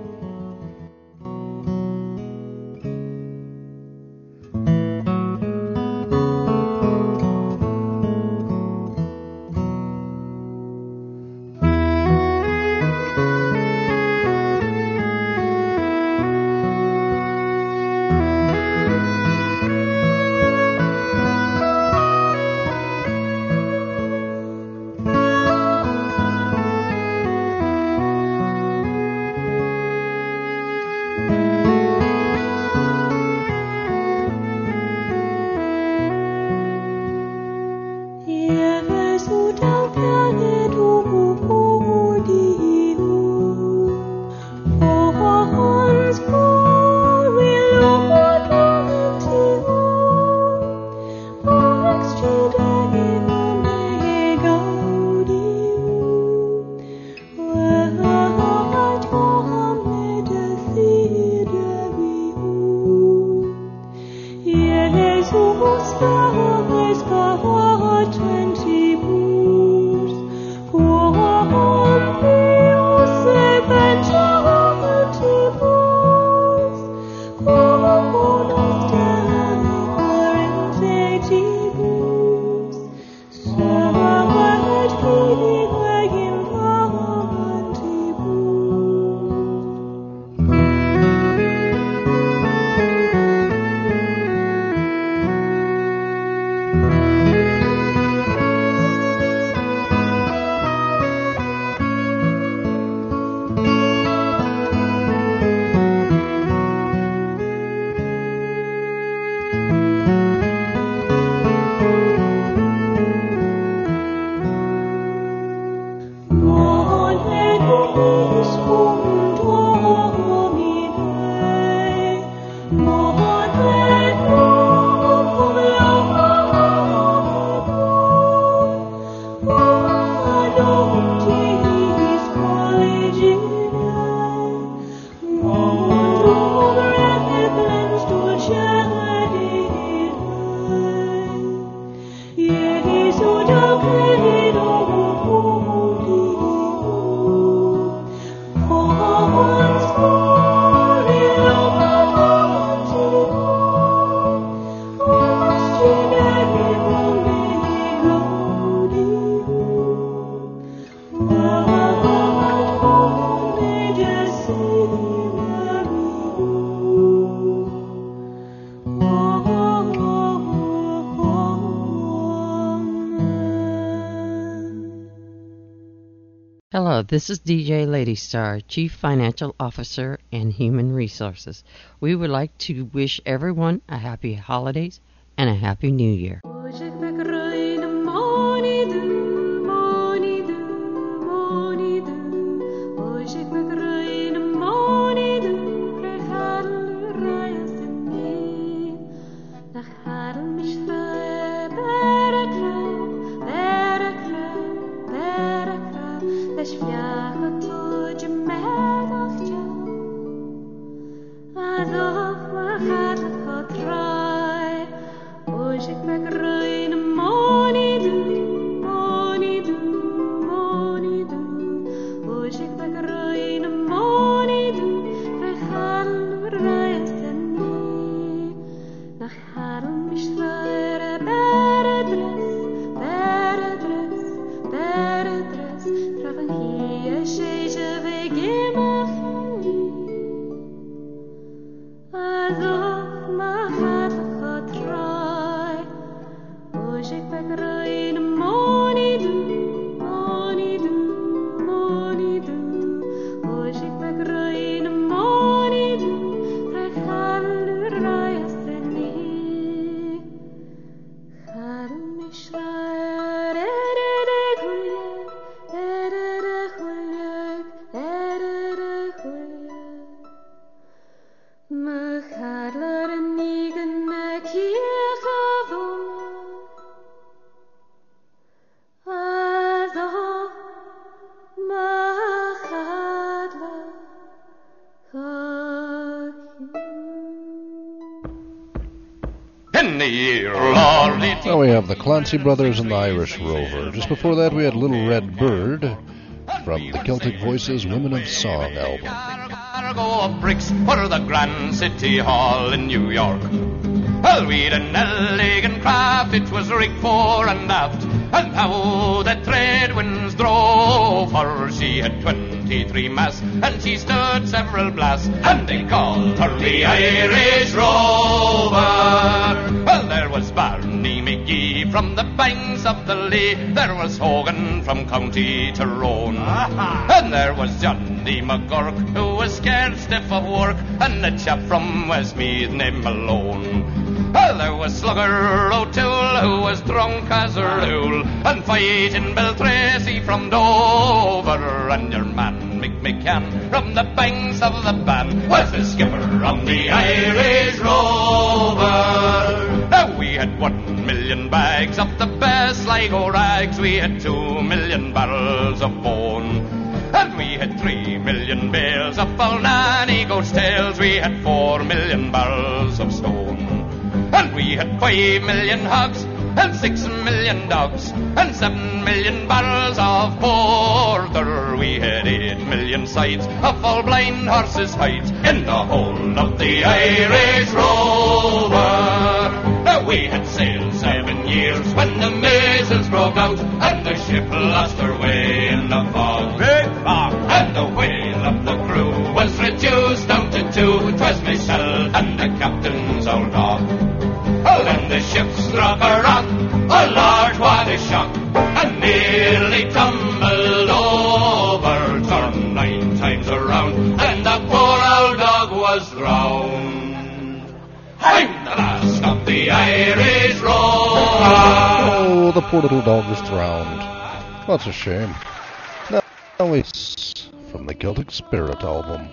Hello, this is D J Lady Star, Chief Financial Officer and Human Resources. We would like to wish everyone a happy holidays and a happy new year. Now we have the Clancy Brothers and the Irish Rover. Just before that we had Little Red Bird from the Celtic Voices Women of Song album. Cargo of bricks for the Grand City Hall in New York. Well, we'd an elegant craft, it was rigged fore and aft, and how the trade winds drove her. She had twenty-three masts, and she stood several blasts, and they called her the Irish Rover. Well, there was Barney McGee from the banks of the Lee, there was Hogan from County Tyrone, and there was Johnny McGurk, who was scared stiff of work, and a chap from Westmeath named Malone. Well, there was Slugger O'Toole, who was drunk as a rule, and fighting Bill Tracy from Dover, and your man Mick McCann from the banks of the Bann was the skipper on the Irish Rover. Now we had one million bags of the best Sligo rags, we had two million barrels of bone, and we had three million bales of Balnanny goat's tails, we had four million barrels of stone. And we had five million hogs, and six million dogs, and seven million barrels of porter. We had eight million sides of all blind horses' hides in the hold of the Irish Rover. Now we had sailed seven years when the measles broke out, and the ship lost her way in the fog. Big fog. And the whale of the crew was reduced down to two. 'Twas myself and the captain's old dog. Oh, then the ship struck a rock, oh Lord, what a shock, and nearly tumbled over, turned nine times around, and the poor old dog was drowned. I'm the last of the Irish Rover. Oh, the poor little dog was drowned. That's a shame. Now it's from the Celtic Spirit album.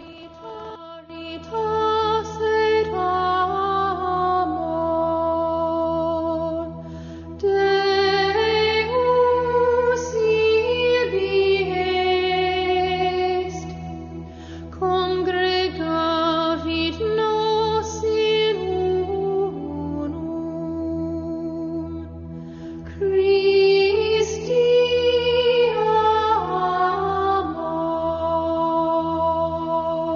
Christi amor.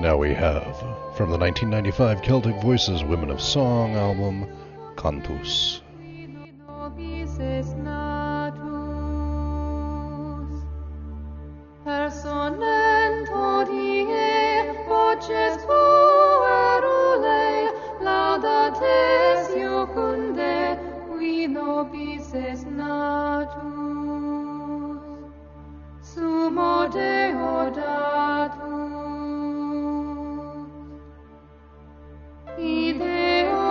Now we have, from the nineteen ninety-five Celtic Voices Women of Song album, Cantus. Personent hodie voces puerulae laudates iocunde qui nobis es natus sumo Deo datus ideo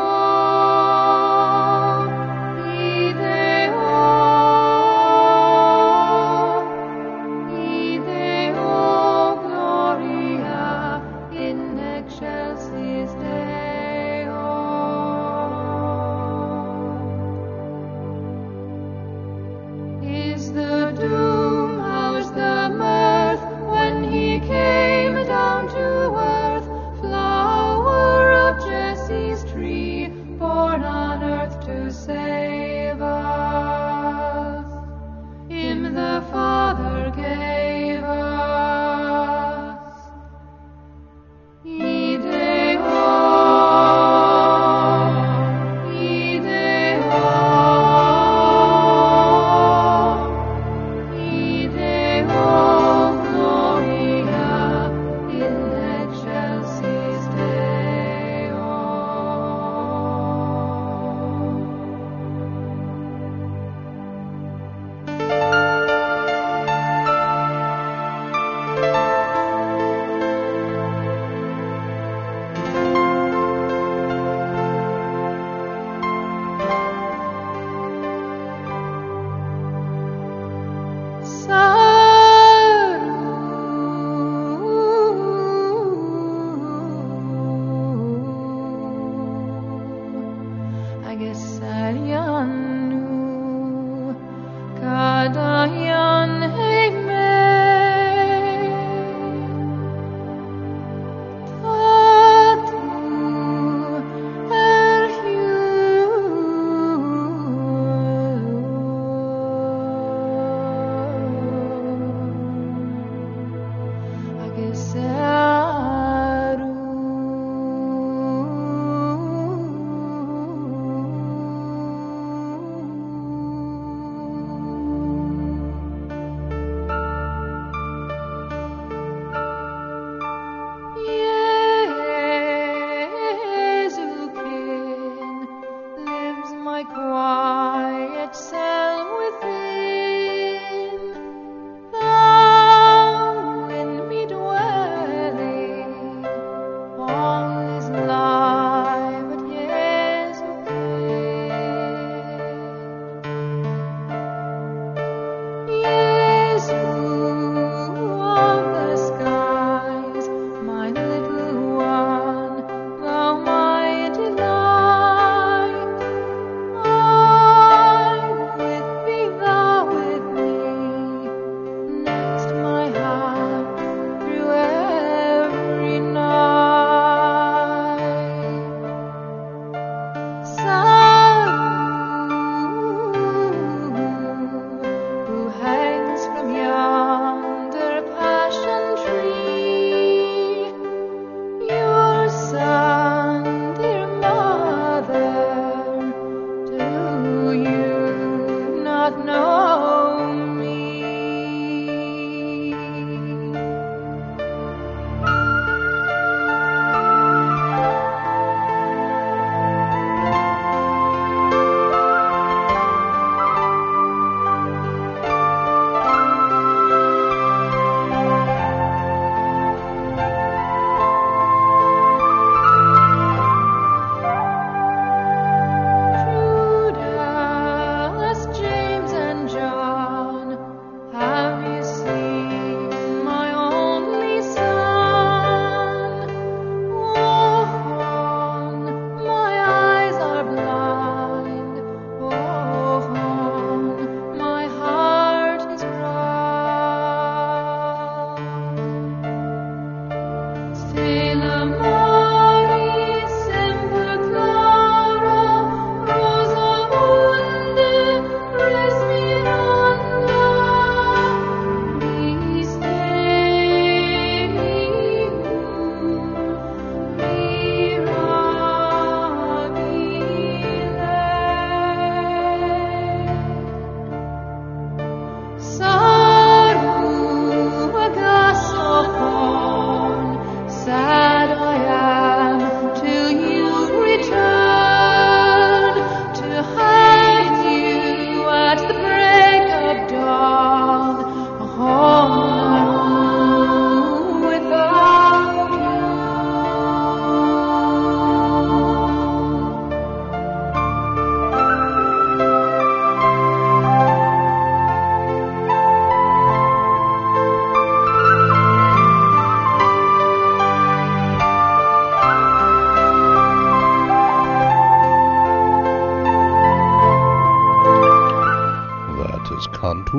Thou in me dwell.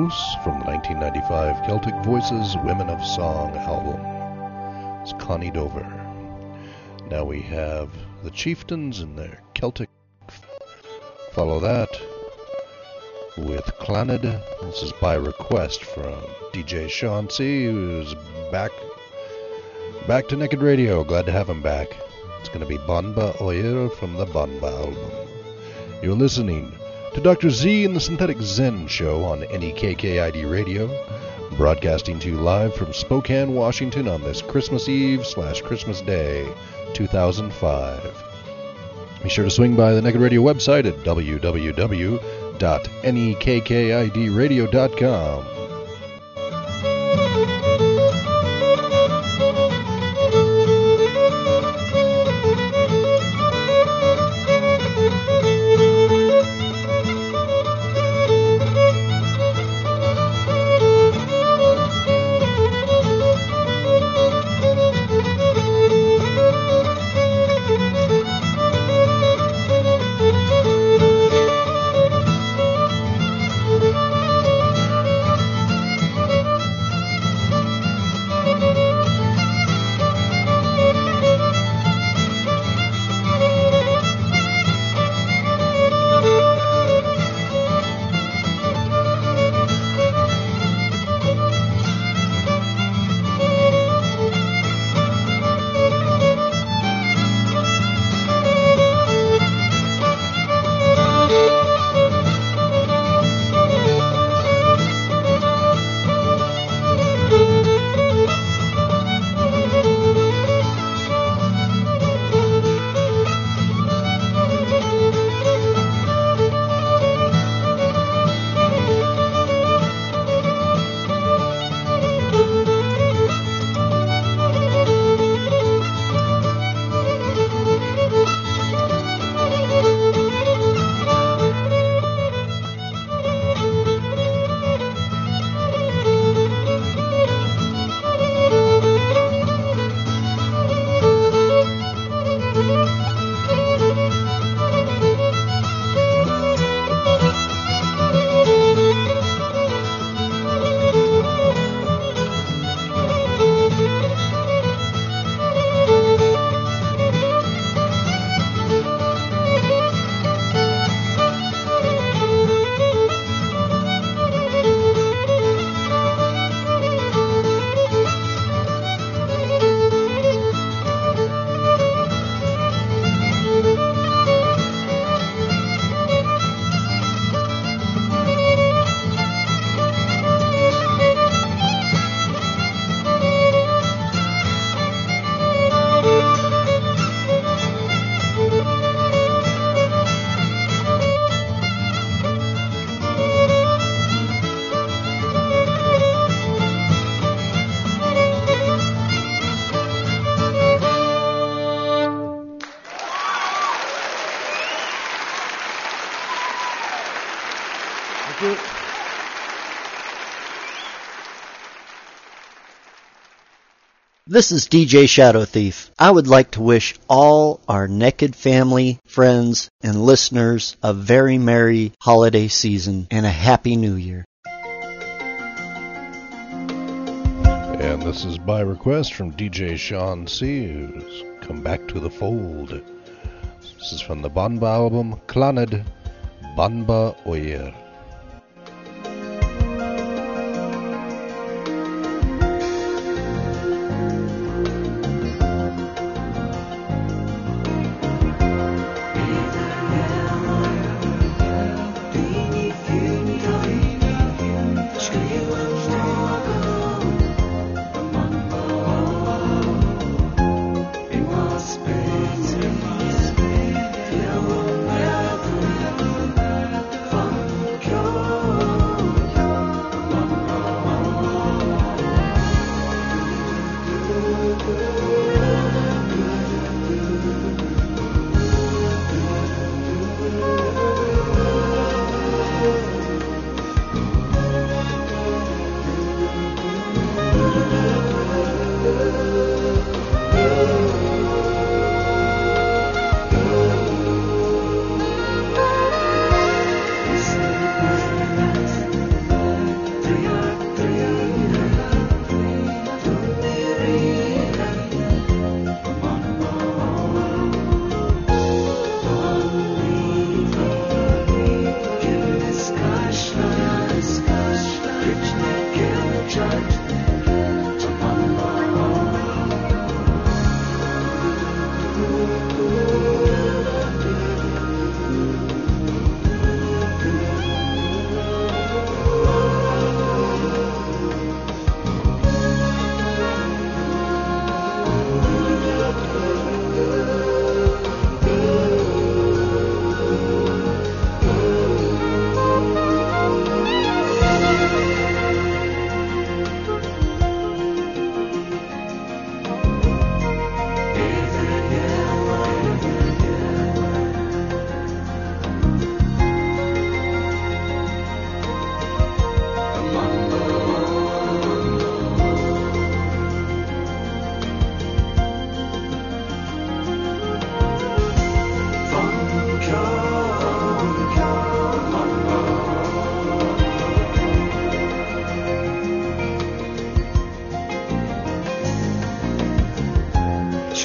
House from the nineteen ninety-five Celtic Voices Women of Song album. It's Connie Dover. Now we have the Chieftains and their Celtic. Follow that with Clannad. This is by request from D J Sean C, who's back back to Naked Radio. Glad to have him back. It's going to be Banba Oyer from the Banba album. You're listening to Doctor Z and the Synthetic Zen Show on N E K K I D Radio, broadcasting to you live from Spokane, Washington on this Christmas Eve slash Christmas Day, two thousand five. Be sure to swing by the Naked Radio website at w w w dot nekkid radio dot com. This is D J Shadow Thief. I would like to wish all our Naked family, friends, and listeners a very merry holiday season and a happy new year. And this is by request from D J Sean C, who's come back to the fold. This is from the Banba album, Clannad, Banba Oyer. From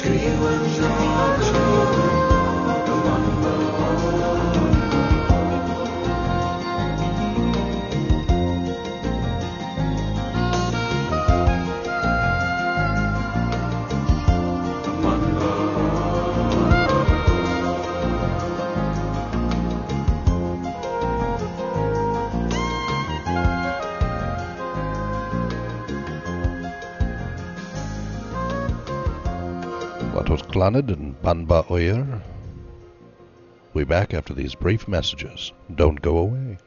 Clanad and Banba Oyer. We'll be back after these brief messages. Don't go away.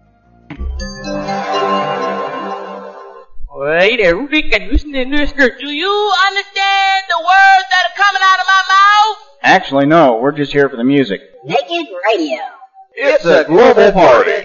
Wait there, Rick and listener, do you understand the words that are coming out of my mouth? Actually, no. We're just here for the music. Naked Radio. It's a global party.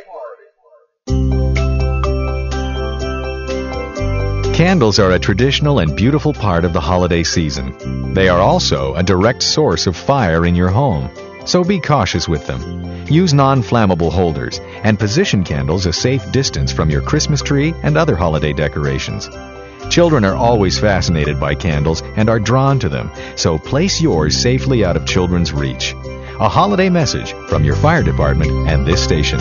Candles are a traditional and beautiful part of the holiday season. They are also a direct source of fire in your home, so be cautious with them. Use non-flammable holders and position candles a safe distance from your Christmas tree and other holiday decorations. Children are always fascinated by candles and are drawn to them, so place yours safely out of children's reach. A holiday message from your fire department and this station.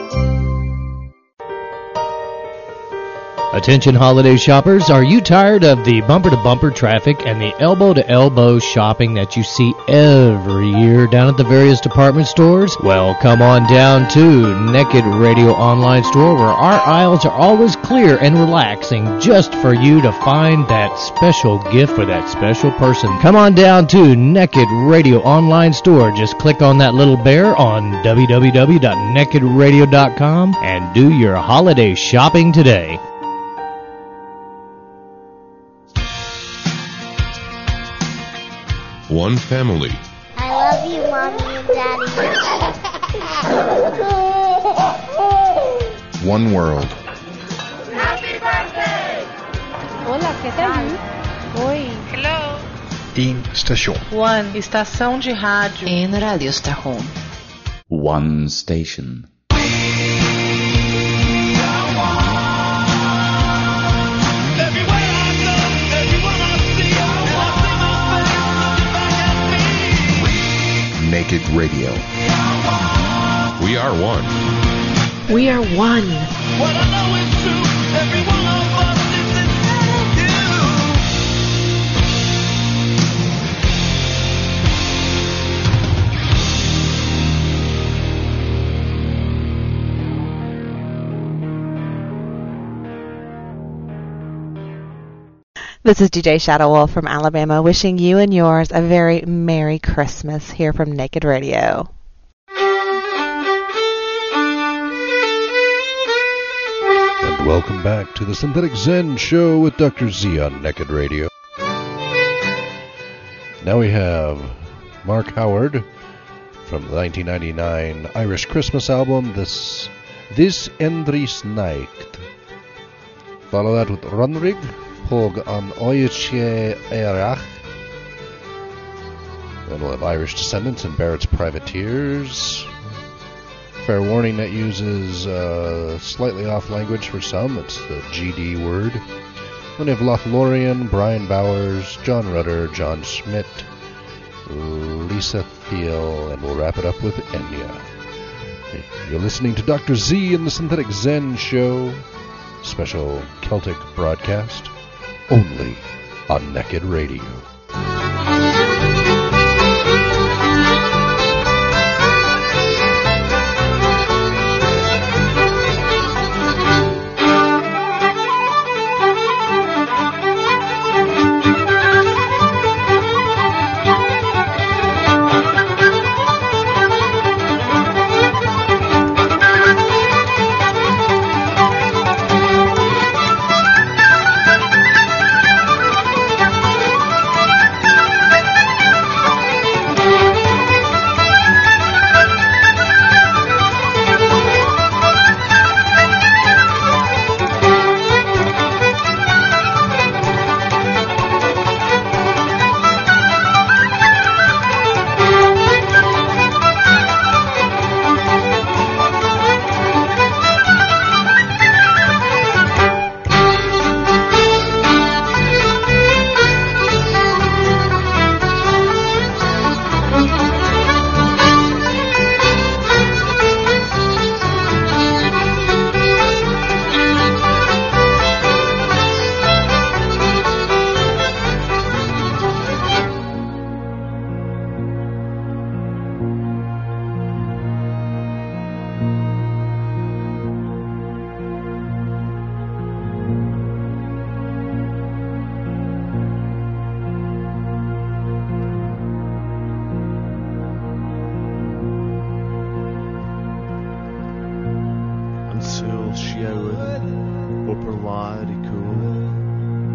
Attention holiday shoppers, are you tired of the bumper-to-bumper traffic and the elbow-to-elbow shopping that you see every year down at the various department stores? Well, come on down to Naked Radio Online Store, where our aisles are always clear and relaxing just for you to find that special gift for that special person. Come on down to Naked Radio Online Store. Just click on that little bear on w w w dot naked radio dot com and do your holiday shopping today. One family. I love you, Mommy and Daddy. One world. Happy birthday! Hola, ¿qué tal? Oi. Hello. Une station. One, estação de rádio. En radiostation. One station. Naked Radio. We are one. We are one. What I know is true. Every one of us is inside This is D J Shadow Wolf from Alabama, wishing you and yours a very Merry Christmas here from Naked Radio. And welcome back to the Synthetic Zen Show with Doctor Z on Naked Radio. Now we have Mark Howard from the nineteen ninety-nine Irish Christmas album, This This Endris Night. Follow that with Runrig, Pog an Oiche Eirach. Then we'll have Irish Descendants and Barrett's Privateers. Fair warning, that uses uh, slightly off language for some. It's the G D word. Then we have Lothlorien, Brian Bowers, John Rudder, John Schmidt, Lisa Thiel, and we'll wrap it up with Enya. You're listening to Doctor Z in the Synthetic Zen Show. Special Celtic broadcast. Only on Naked Radio.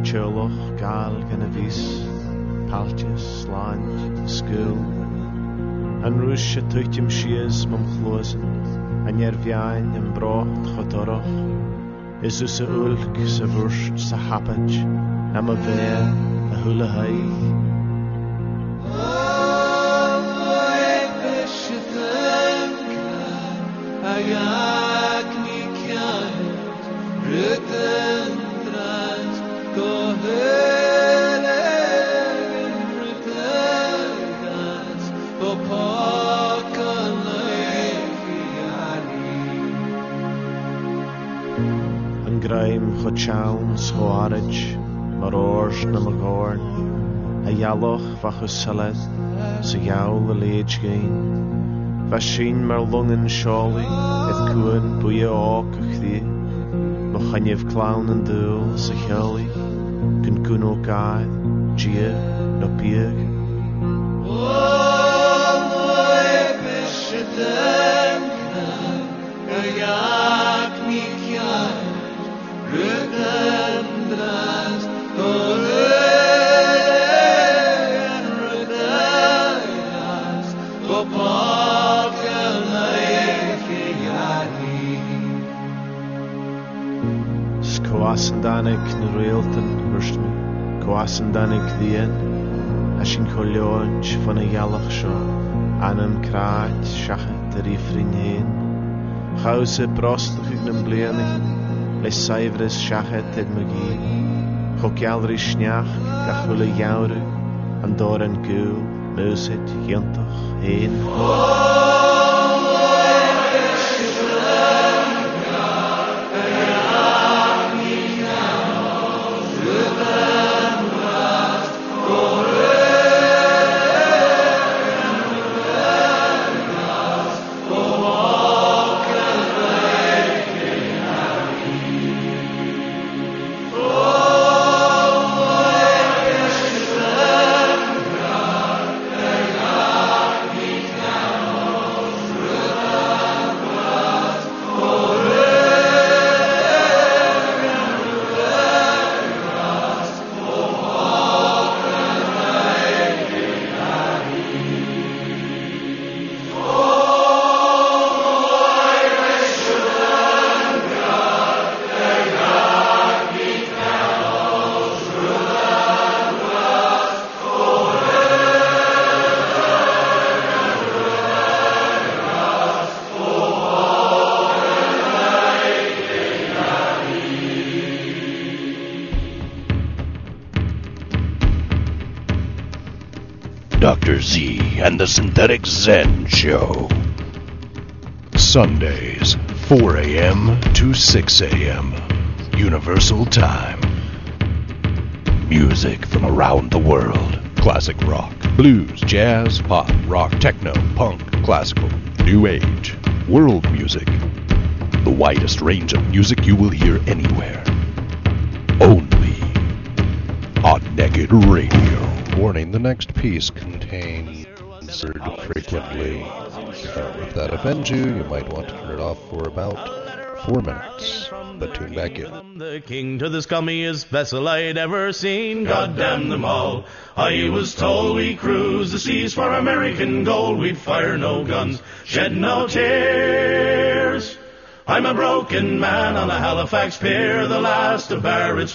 teoloch, gal, gan a vis, paltis, land, school. An rúis a tuitim sias mam chlosen, an erviain yn brocht chodoroch, is us a ulk sa vurst sa hapaj, am a ve a hula haig. Graim chochaun schoarage, mar ors na magorn, a yaloch vach usaled, sa yaul the leage gain. Vashin mar lungen shawly, et kuan buya awk a chdi, mochanev clown and duel, sa cheli, kun kuno gaid, gia, no piag. Oh, my bishadanka, a yak mi kyan. Rudandras, Korean Rudayas, Gopakalaifiyani. Skoasandanik na realtan rustmi, Koasandanik dien, Ashin Koljonch van a yalach sho, Anam kraat, Shachet, Rifrin heen, Chause brostig ik nem bleanig, Les saivres shachet ed magi, Chokialri shnach, Gachula jaure, Andoran gul, Neuset, Jantach, heen. Doctor Z and the Synthetic Zen Show. Sundays, four a.m. to six a.m. Universal Time. Music from around the world. Classic rock, blues, jazz, pop, rock, techno, punk, classical, new age, world music. The widest range of music you will hear anywhere. Only on Naked Radio. Warning, the next piece contains word frequently. Uh, if that offends you, you might want to turn it off for about four minutes, but tune back in. The king to the scummiest vessel I'd ever seen. God damn them all. I was told we cruise the seas for American gold. We'd fire no guns, shed no tears. I'm a broken man on a Halifax pier, the last of Barrett's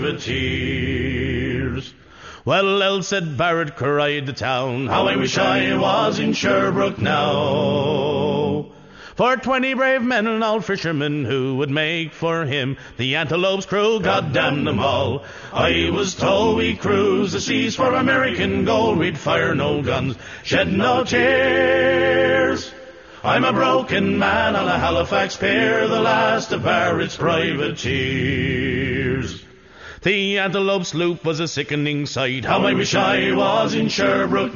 privateers. Well, El said Barrett cried the town, how I wish I was in Sherbrooke now. For twenty brave men and old fishermen who would make for him the Antelope's crew, God damn them all. I was told we cruise the seas for American gold, we'd fire no guns, shed no tears. I'm a broken man on a Halifax pier, the last of Barrett's privateers. The Antelope sloop was a sickening sight, how I wish I was in Sherbrooke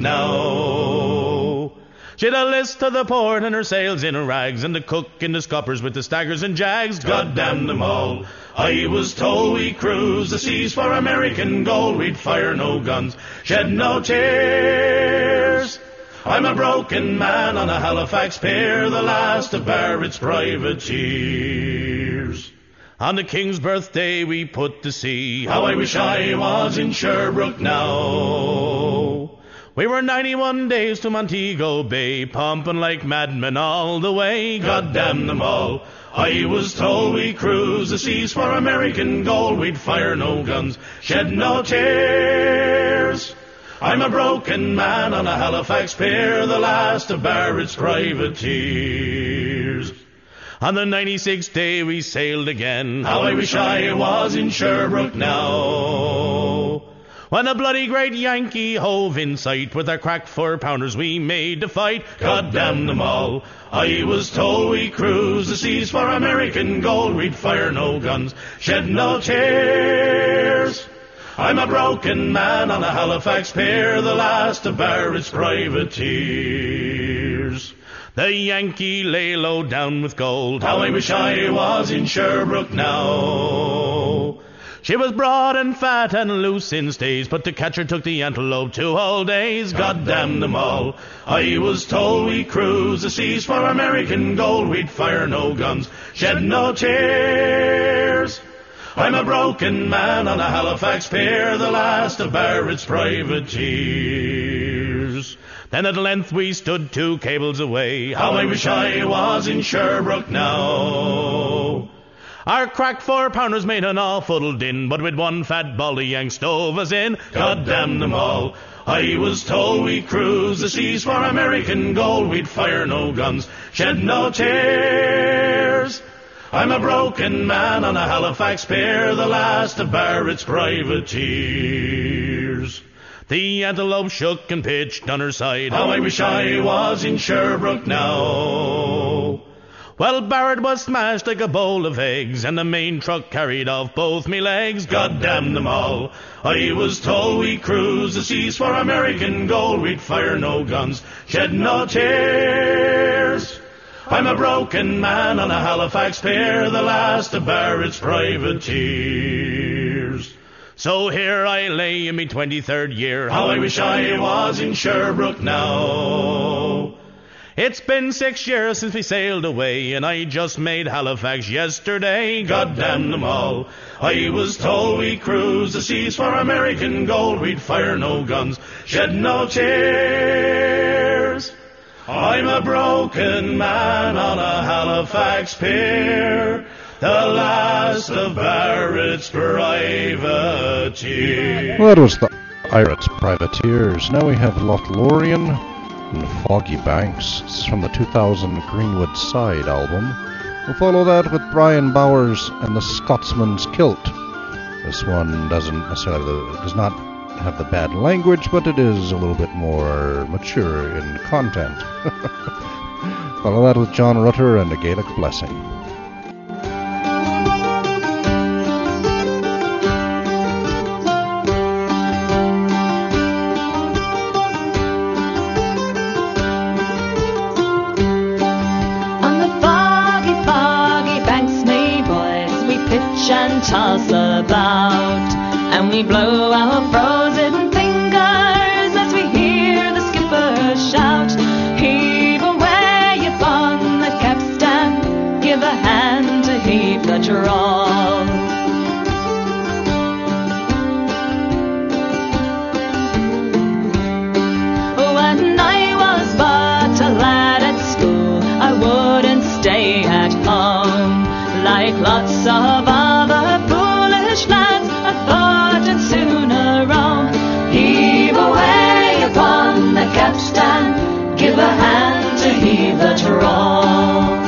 now. She'd a list to the port and her sails in her rags, and the cook in the scuppers with the staggers and jags, God damn them all. I was told we cruise the seas for American gold, we'd fire no guns, shed no tears. I'm a broken man on a Halifax pier, the last of Barrett's privateers. On the King's birthday we put to sea. How I wish I was in Sherbrooke now. We were ninety-one days to Montego Bay, pumping like madmen all the way. God damn them all. I was told we cruise the seas for American gold. We'd fire no guns, shed no tears. I'm a broken man on a Halifax pier, the last of Barrett's privateers. On the ninety-sixth day we sailed again. How I wish I was in Sherbrooke now. When a bloody great Yankee hove in sight, with our crack four-pounders we made to fight. God damn them all. I was told we cruise the seas for American gold. We'd fire no guns, shed no tears. I'm a broken man on a Halifax pier, the last of Barrett's privateers. The Yankee lay low down with gold. How I wish I was in Sherbrooke now. She was broad and fat and loose in stays, but to catch her took the Antelope two whole days. God damn them all. I was told we cruise the seas for American gold. We'd fire no guns, shed no tears. I'm a broken man on a Halifax pier, the last of Barrett's privateers. Then at length we stood two cables away. How I wish I was in Sherbrooke now. Our crack four-pounders made an awful din, but with one fat bally Yank stove us in. God damn them all. I was told we cruise the seas for American gold. We'd fire no guns, shed no tears. I'm a broken man on a Halifax pier, the last of Barrett's privateers. The Antelope shook and pitched on her side. How I wish I was in Sherbrooke now. Well, Barrett was smashed like a bowl of eggs, and the main truck carried off both me legs. God damn them all. I was told we cruise the seas for American gold. We'd fire no guns, shed no tears. I'm a broken man on a Halifax pier, the last of Barrett's privateers. So here I lay in me twenty-third year. How I wish I was in Sherbrooke now. It's been six years since we sailed away, and I just made Halifax yesterday. God damn them all. I was told we cruise the seas for American gold. We'd fire no guns, shed no tears. I'm a broken man on a Halifax pier, the last of Barrett's privateers. Well, that was the Barrett's Privateers. Now we have Lothlorien and Foggy Banks. It's from the two thousand Greenwood Side album. We'll follow that with Brian Bowers and the Scotsman's Kilt. This one doesn't necessarily have the, does not have the bad language, but it is a little bit more mature in content. Follow that with John Rutter and a Gaelic Blessing. And toss about, and we blow our frozen fingers as we hear the skipper shout, heave away upon the capstan, give a hand to heave the trawl. When I was but a lad at school, I wouldn't stay at home like lots of other foolish lads. I thought I'd sooner roam, heave away upon the capstan, give a hand to heave the trawl.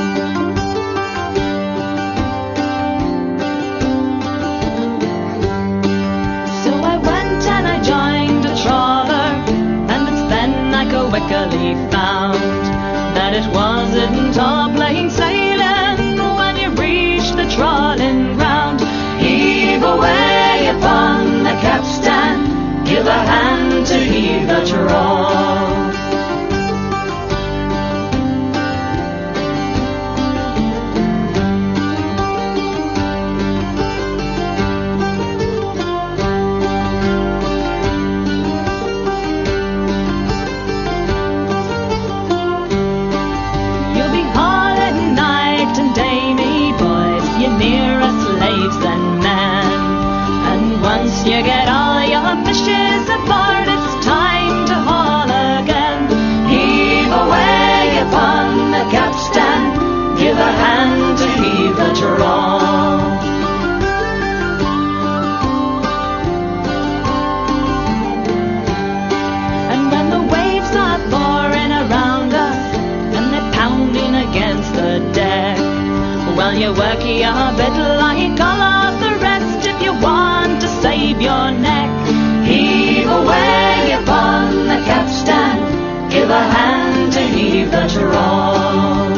So I went and I joined a trawler, and it's then I quickly found that it wasn't all plain sailing when you reach the trawling ground. Heave away upon the capstan, give a hand to heave the trawl. You'll be hauling night and day, me boys, you near us late. you work your bit like all of the rest if you want to save your neck. Heave away upon the capstan, give a hand to heave the trawl.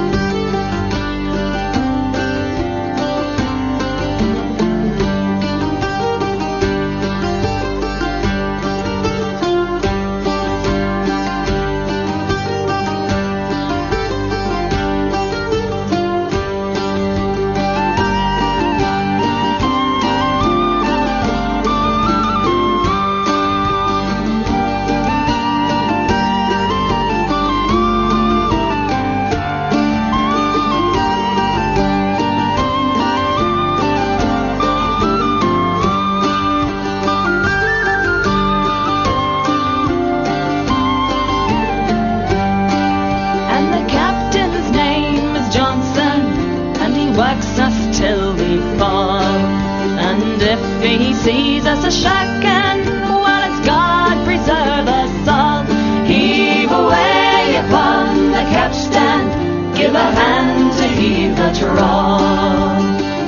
He sees us a shacking, well, it's God preserve us all. Heave away upon the capstan, give a hand to heave the trawl.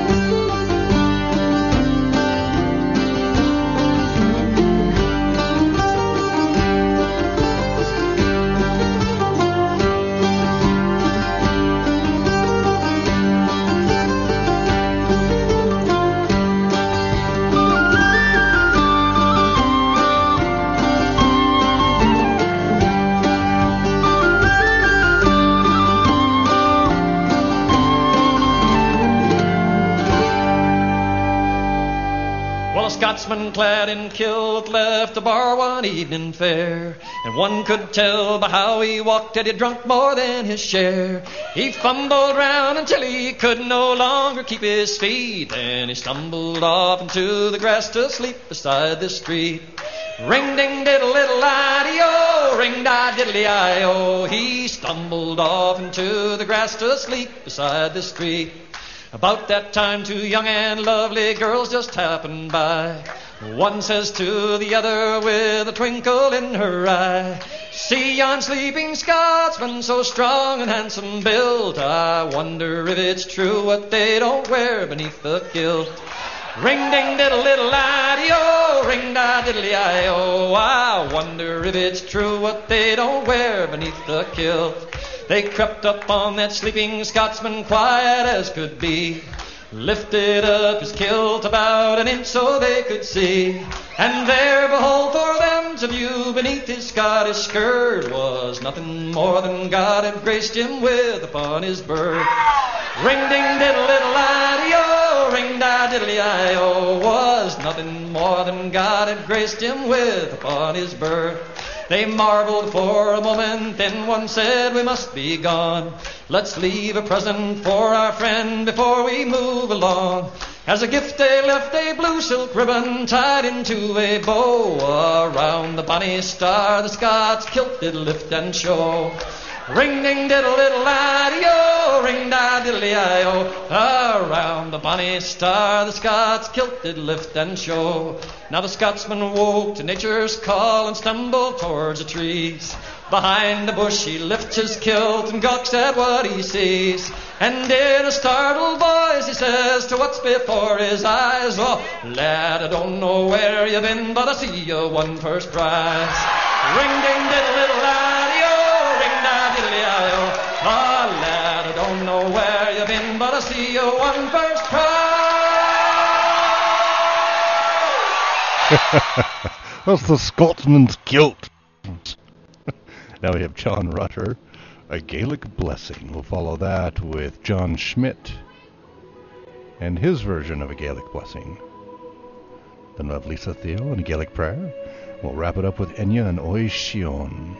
Scotsman clad in kilt left the bar one evening fair, and one could tell by how he walked that he'd drunk more than his share. He fumbled round until he could no longer keep his feet, and he stumbled off into the grass to sleep beside the street. Ring ding diddle little ideo, ring da diddly I-o. He stumbled off into the grass to sleep beside the street. About that time two young and lovely girls just happened by. One says to the other with a twinkle in her eye, see yon sleeping Scotsman so strong and handsome built, I wonder if it's true what they don't wear beneath the kilt. Ring ding diddle little ideo, ring da diddly I-o. I wonder if it's true what they don't wear beneath the kilt. They crept up on that sleeping Scotsman quiet as could be, lifted up his kilt about an inch so they could see, and there, behold, for them to view beneath his Scottish skirt was nothing more than God had graced him with upon his birth. Ring ding diddle little ideo, ring da diddly I-o, was nothing more than God had graced him with upon his birth. They marveled for a moment, then one said, we must be gone. Let's leave a present for our friend before we move along. As a gift they left a blue silk ribbon tied into a bow. Around the bonny star the Scots kilt did lift and show. Ring ding diddle little ideo, ring da diddly I-o. Around the bonny star the Scots kilt did lift and show. Now the Scotsman woke to nature's call and stumbled towards the trees. Behind the bush he lifts his kilt and gawks at what he sees. And in a startled voice he says to what's before his eyes, oh, lad, I don't know where you've been, but I see you won first prize. Ring ding diddle little ideo, ring da diddly I-o. Oh, lad, I don't know where you've been, but I see you won first prize. That's the Scotsman's kilt. Now we have John Rutter, A Gaelic Blessing. We'll follow that with John Schmidt and his version of A Gaelic Blessing. Then we'll have Lisa Theo and A Gaelic Prayer. We'll wrap it up with Enya and Ois Shion.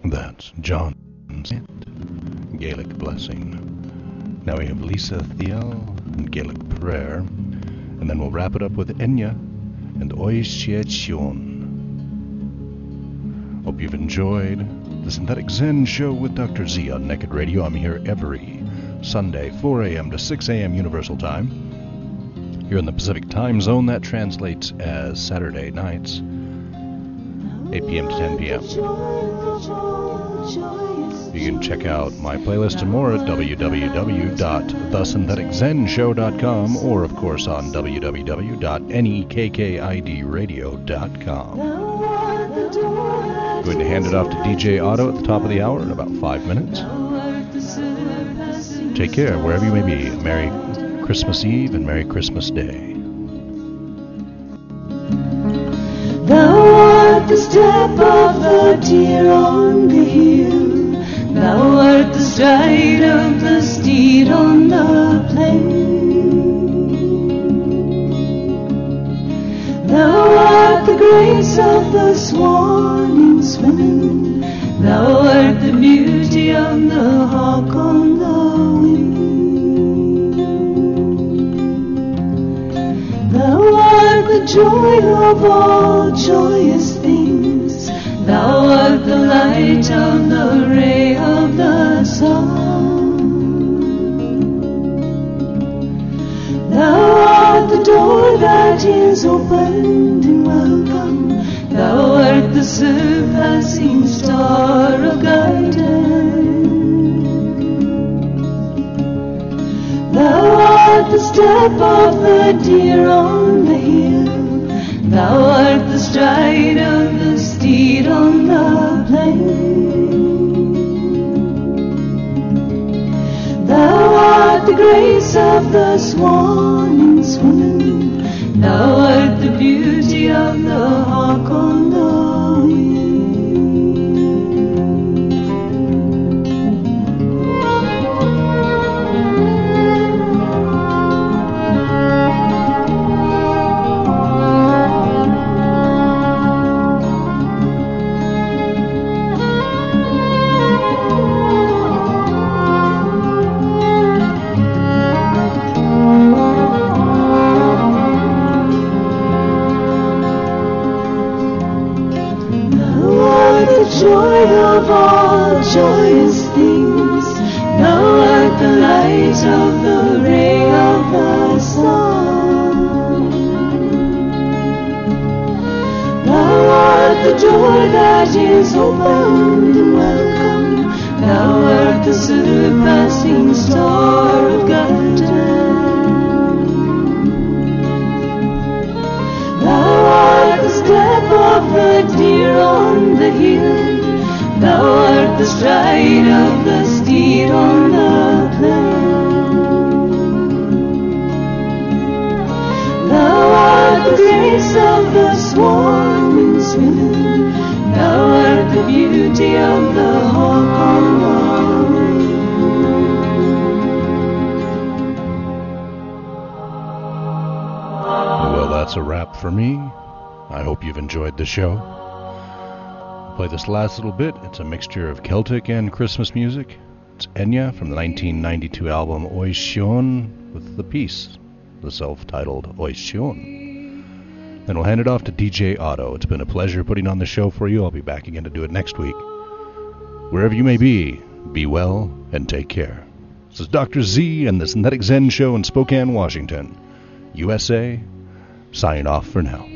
That's John Sand, Gaelic Blessing. Now we have Lisa Thiel and Gaelic Prayer. And then we'll wrap it up with Enya and Oishiachion. Hope you've enjoyed the Synthetic Zen Show with Doctor Z on Naked Radio. I'm here every Sunday, four a.m. to six a.m. Universal Time. Here in the Pacific Time Zone, that translates as Saturday nights, eight p.m. to ten p.m. You can check out my playlist and more at w w w dot the synthetic zen show dot com or, of course, on w w w dot nekkid radio dot com. Going to hand it off to D J Otto at the top of the hour in about five minutes. Take care wherever you may be. Merry Christmas Eve and Merry Christmas Day. Thou art the step of the deer on the hill. Thou art the stride of the steed on the plain. Thou art the grace of the swan in swimming. Thou art the beauty of the hawk on the wing. Thou art the joy of all joyous things. Thou art the light of the ray of the sun. Thou art the door that is opened in welcome. Thou art the surpassing star of guidance. Thou art the step of the deer on the hill. Thou art the stride of the steed on the plain. Thou art the grace of the swan in swimming. Thou art the beauty of the hawk on the wing. Joy of all joyous things. Thou art the light of the ray of the sun. Thou art the door that is opened and welcome. Thou art the surpassing star of guidance. Thou art the step of the deer on the hill. Thou art the stride of the steed on the plain. Thou art the grace of the swan in swimming. Thou art the beauty of the hawk on the wing. Well, that's a wrap for me. I hope you've enjoyed the show. Play this last little bit. It's a mixture of Celtic and Christmas music. It's Enya from the nineteen ninety-two album Oishion with the piece, the self-titled Oishion. Then we'll hand it off to D J Otto. It's been a pleasure putting on the show for you. I'll be back again to do it next week. Wherever you may be, be well and take care. This is Doctor Z and the Synthetic Zen Show in Spokane, Washington, U S A, signing off for now.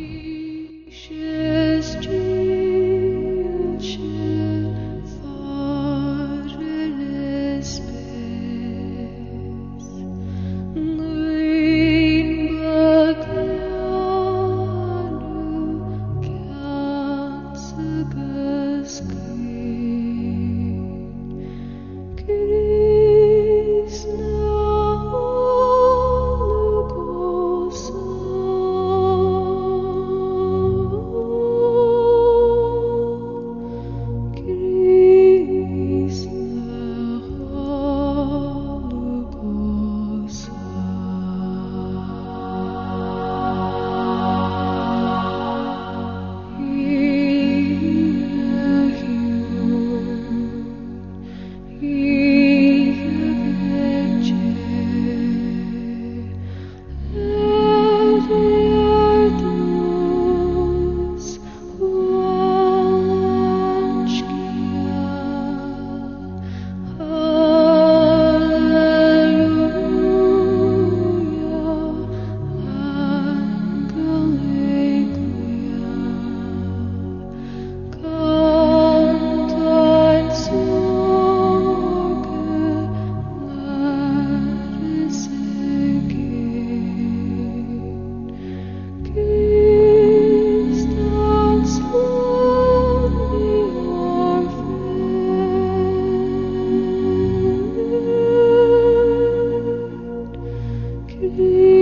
Krishna tree.